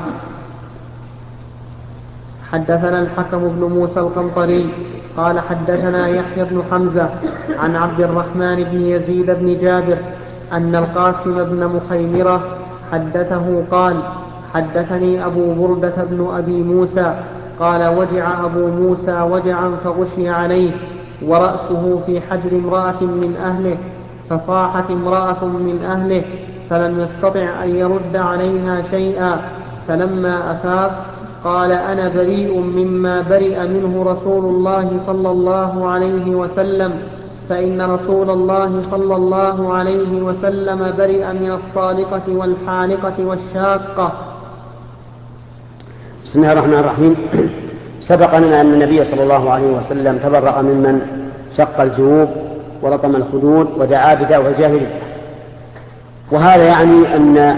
حدثنا الحكم بن موسى القنطري قال حدثنا يحيى بن حمزة عن عبد الرحمن بن يزيد بن جابر أن القاسم بن مخيمرة حدثه قال حدثني أبو بردة بن أبي موسى قال وجع أبو موسى وجعا فغشي عليه ورأسه في حجر امرأة من أهله فصاحت امرأة من أهله فلم يستطع أن يرد عليها شيئا فلما أفاق قال أنا بريء مما برئ منه رسول الله صلى الله عليه وسلم فإن رسول الله صلى الله عليه وسلم برئ من الصالقة والحالقة والشاقة. بسم الله الرحمن الرحيم. سبق لنا أن النبي صلى الله عليه وسلم تبرأ ممن شق الجيوب ولطم الخدود ودعا بدعوى الجاهلية، وهذا يعني أن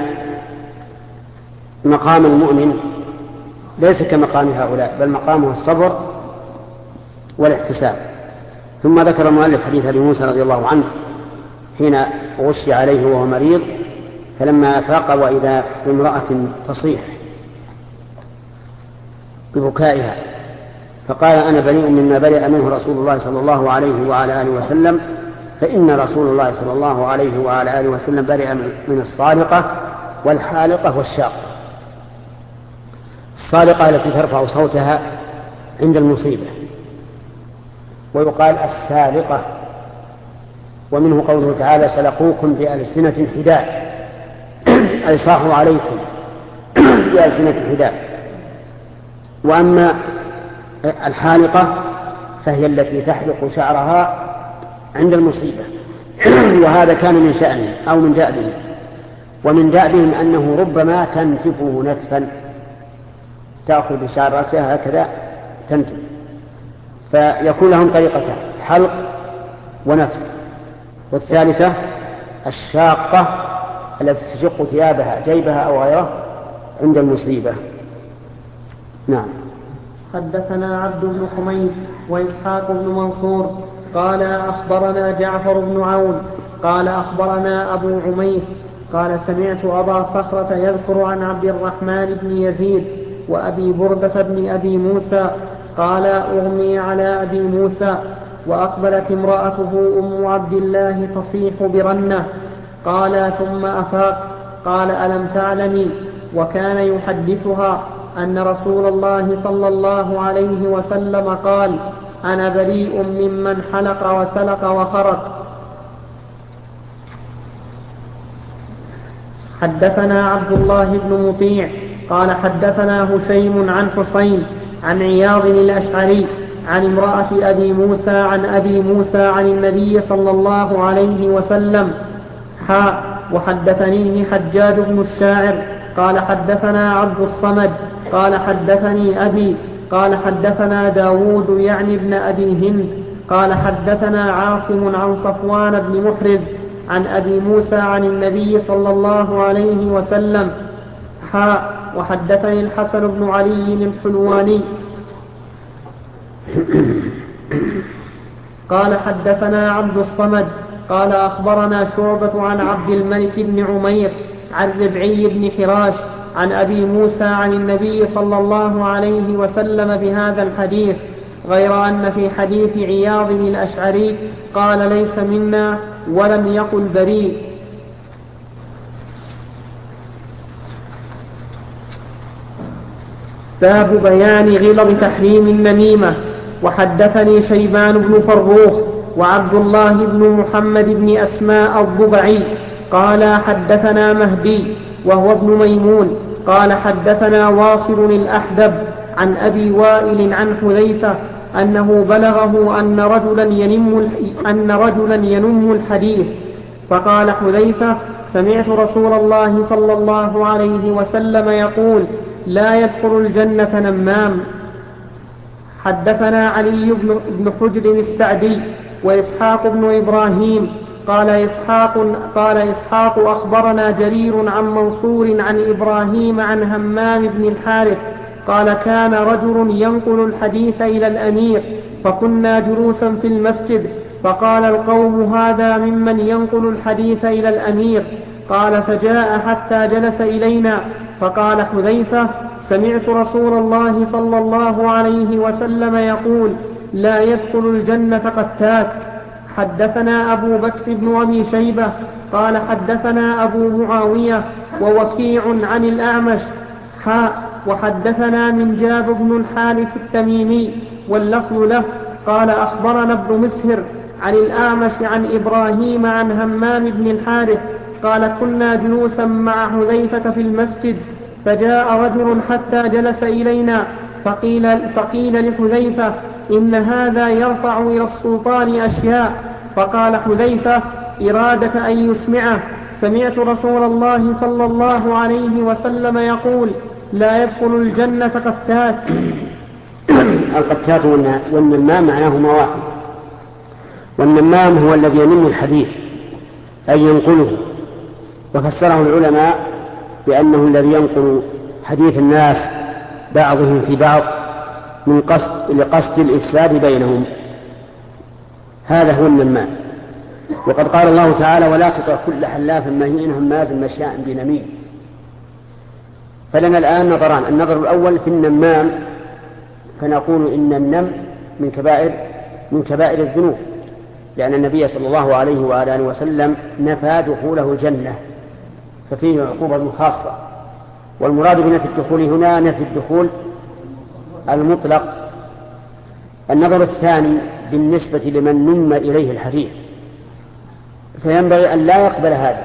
مقام المؤمن ليس كمقام هؤلاء بل مقامه الصبر والاحتساب. ثم ذكر المؤلف حديث أبي موسى رضي الله عنه حين غشي عليه وهو مريض فلما أفاق وإذا امرأة تصيح ببكائها فقال أنا بريء مما برئ منه رسول الله صلى الله عليه وعلى آله وسلم فإن رسول الله صلى الله عليه وعلى آله وسلم برئ من الصالقة والحالقة والشاقة. الصالقة التي ترفع صوتها عند المصيبة، ويقال السالقة، ومنه قوله تعالى سلقوكم بألسنة حداد أي صاحوا عليكم بألسنة حداد. وأما الحالقة فهي التي تحلق شعرها عند المصيبة وهذا كان من شأنه أو من دأبهم، ومن دأبهم أنه ربما تنتفه نتفا تأخذ بشعر رأسها هكذا تنتف، فيكون لهم طريقتان حلق ونتف. والثالثة الشاقة التي تشق ثيابها جيبها أو غيره عند المصيبة. نعم. حدثنا عبد بن حميد وإسحاق بن منصور قال أخبرنا جعفر بن عون قال أخبرنا أبو عميس قال سمعت أبا صخرة يذكر عن عبد الرحمن بن يزيد وأبي بردة بن أبي موسى قال أغمي على أبي موسى وأقبلت امرأته أم عبد الله تصيح برنة قال ثم أفاق قال ألم تعلمي وكان يحدثها أن رسول الله صلى الله عليه وسلم قال أنا بريء ممن حلق وسلق وخرق. حدثنا عبد الله بن مطيع قال حدثنا هشيم عن حسين عن عياض الأشعري عن امرأة أبي موسى عن أبي موسى عن النبي صلى الله عليه وسلم حاء وحدثنيه حجاج بن الشاعر قال حدثنا عبد الصمد قال حدثني أبي قال حدثنا داود يعني ابن أبي هند قال حدثنا عاصم عن صفوان بن محرز عن أبي موسى عن النبي صلى الله عليه وسلم حاء وحدثني الحسن بن علي الحلواني قال حدثنا عبد الصمد قال أخبرنا شعبة عن عبد الملك بن عمير عن ربعي بن حراش عن أبي موسى عن النبي صلى الله عليه وسلم بهذا الحديث غير أن في حديث عياض الأشعري قال ليس منا ولم يقل بريء. باب بيان غلظ تحريم النميمة. وحدثني شيبان بن فروخ وعبد الله بن محمد بن أسماء الضبعي قال حدثنا مهدي وهو ابن ميمون قال حدثنا واصل الأحدب عن أبي وائل عن حذيفة أنه بلغه أن رجلا ينم, أن رجلا ينم الحديث فقال حذيفة سمعت رسول الله صلى الله عليه وسلم يقول لا يدخل الجنة نمام. حدثنا علي بن, بن حجر السعدي وإسحاق بن إبراهيم قال إسحاق, قال إسحاق أخبرنا جرير عن منصور عن إبراهيم عن همام بن الحارث قال كان رجل ينقل الحديث إلى الأمير فكنا جلوسا في المسجد فقال القوم هذا ممن ينقل الحديث إلى الأمير. قال فجاء حتى جلس إلينا فقال حذيفة سمعت رسول الله صلى الله عليه وسلم يقول لا يدخل الجنة قتات. حدثنا أبو بكر بن أبي شيبة قال حدثنا أبو معاوية ووكيع عن الأعمش حاء وحدثنا من جاب بن الحارث التميمي واللفظ له قال أخبرنا ابن مسهر عن الأعمش عن إبراهيم عن همام بن الحارث قال كنا جلوسا مع حذيفة في المسجد فجاء رجل حتى جلس إلينا فقيل, فقيل لحذيفة إن هذا يرفع إلى السلطان أشياء. فقال حذيفة إرادة أن يسمعه سمعت رسول الله صلى الله عليه وسلم يقول لا يدخل الجنة قتات. القتات والنمام معناهما واحد. والنمام هو الذي ينم الحديث أي ينقله، وفسره العلماء بأنه الذي ينقل حديث الناس بعضهم في بعض من قصد لقصد الإفساد بينهم، هذا هو النمام. وقد قال الله تعالى ولا تطع كل حلاف مهين هماز مشاء بنميم. فلنا الآن نظران، النظر الأول في النمام فنقول إن النم من كبائر من كبائر الذنوب، لأن النبي صلى الله عليه وآله وسلم نفى دخوله الجنة ففيه عقوبة خاصة. والمراد بنفي الدخول هنا نفي الدخول المطلق. النظر الثاني بالنسبة لمن نم إليه الحديث فينبغي أن لا يقبل هذا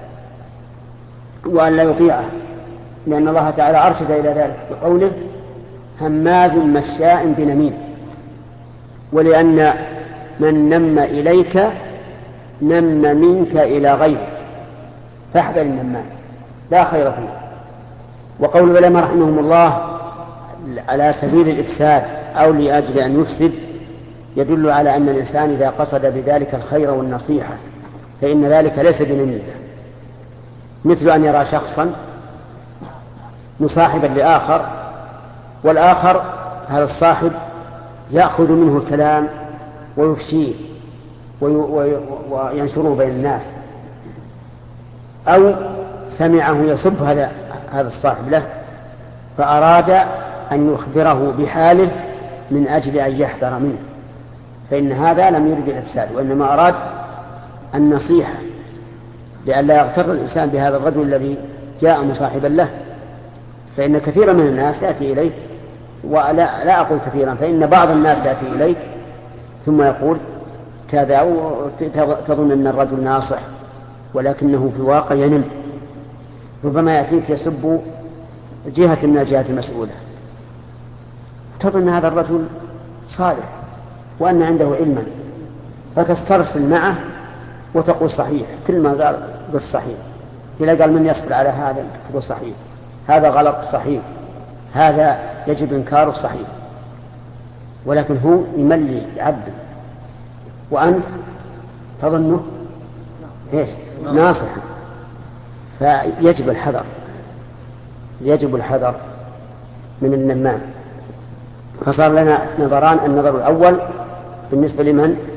وأن لا يطيعه، لأن الله تعالى أرشد إلى ذلك بقوله هماز مشاء بنميم، ولأن من نم إليك نم منك إلى غيرك فاحذر النمام لا خير فيه. وقول العلماء رحمهم الله على سبيل الإفساد أو لأجل أن يفسد يدل على أن الإنسان إذا قصد بذلك الخير والنصيحة فإن ذلك ليس بنميمة، مثل أن يرى شخصا مصاحبا لآخر والآخر هذا الصاحب يأخذ منه الكلام ويفشيه وينشره بين الناس، أو سمعه يسب هذا هذا الصاحب له فأراد أن يخبره بحاله من أجل أن يحذر منه، فإن هذا لم يرد الإفساد وإنما أراد النصيحة لئلا يغتر الإنسان بهذا الرجل الذي جاء مصاحبا له. فإن كثيرا من الناس يأتي إليه، ولا لا أقول كثيرا، فإن بعض الناس يأتي إليه ثم يقول كذا وتظن أن الرجل ناصح ولكنه في الواقع ينم. ربما يأتيك يسب جهة من الجهات المسؤولة تظن هذا الرجل صالح وأن عنده علما فتسترسل معه وتقول صحيح، كل ما قال بالصحيح، إذا قال من يصبر على هذا تقول صحيح، هذا غلط صحيح، هذا يجب إنكاره صحيح، ولكن هو يملي عبد وأنت تظنه إيش ناصحا. فيجب الحذر يجب الحذر من النمام. فصار لنا نظران، النظر الأول بالنسبة لمن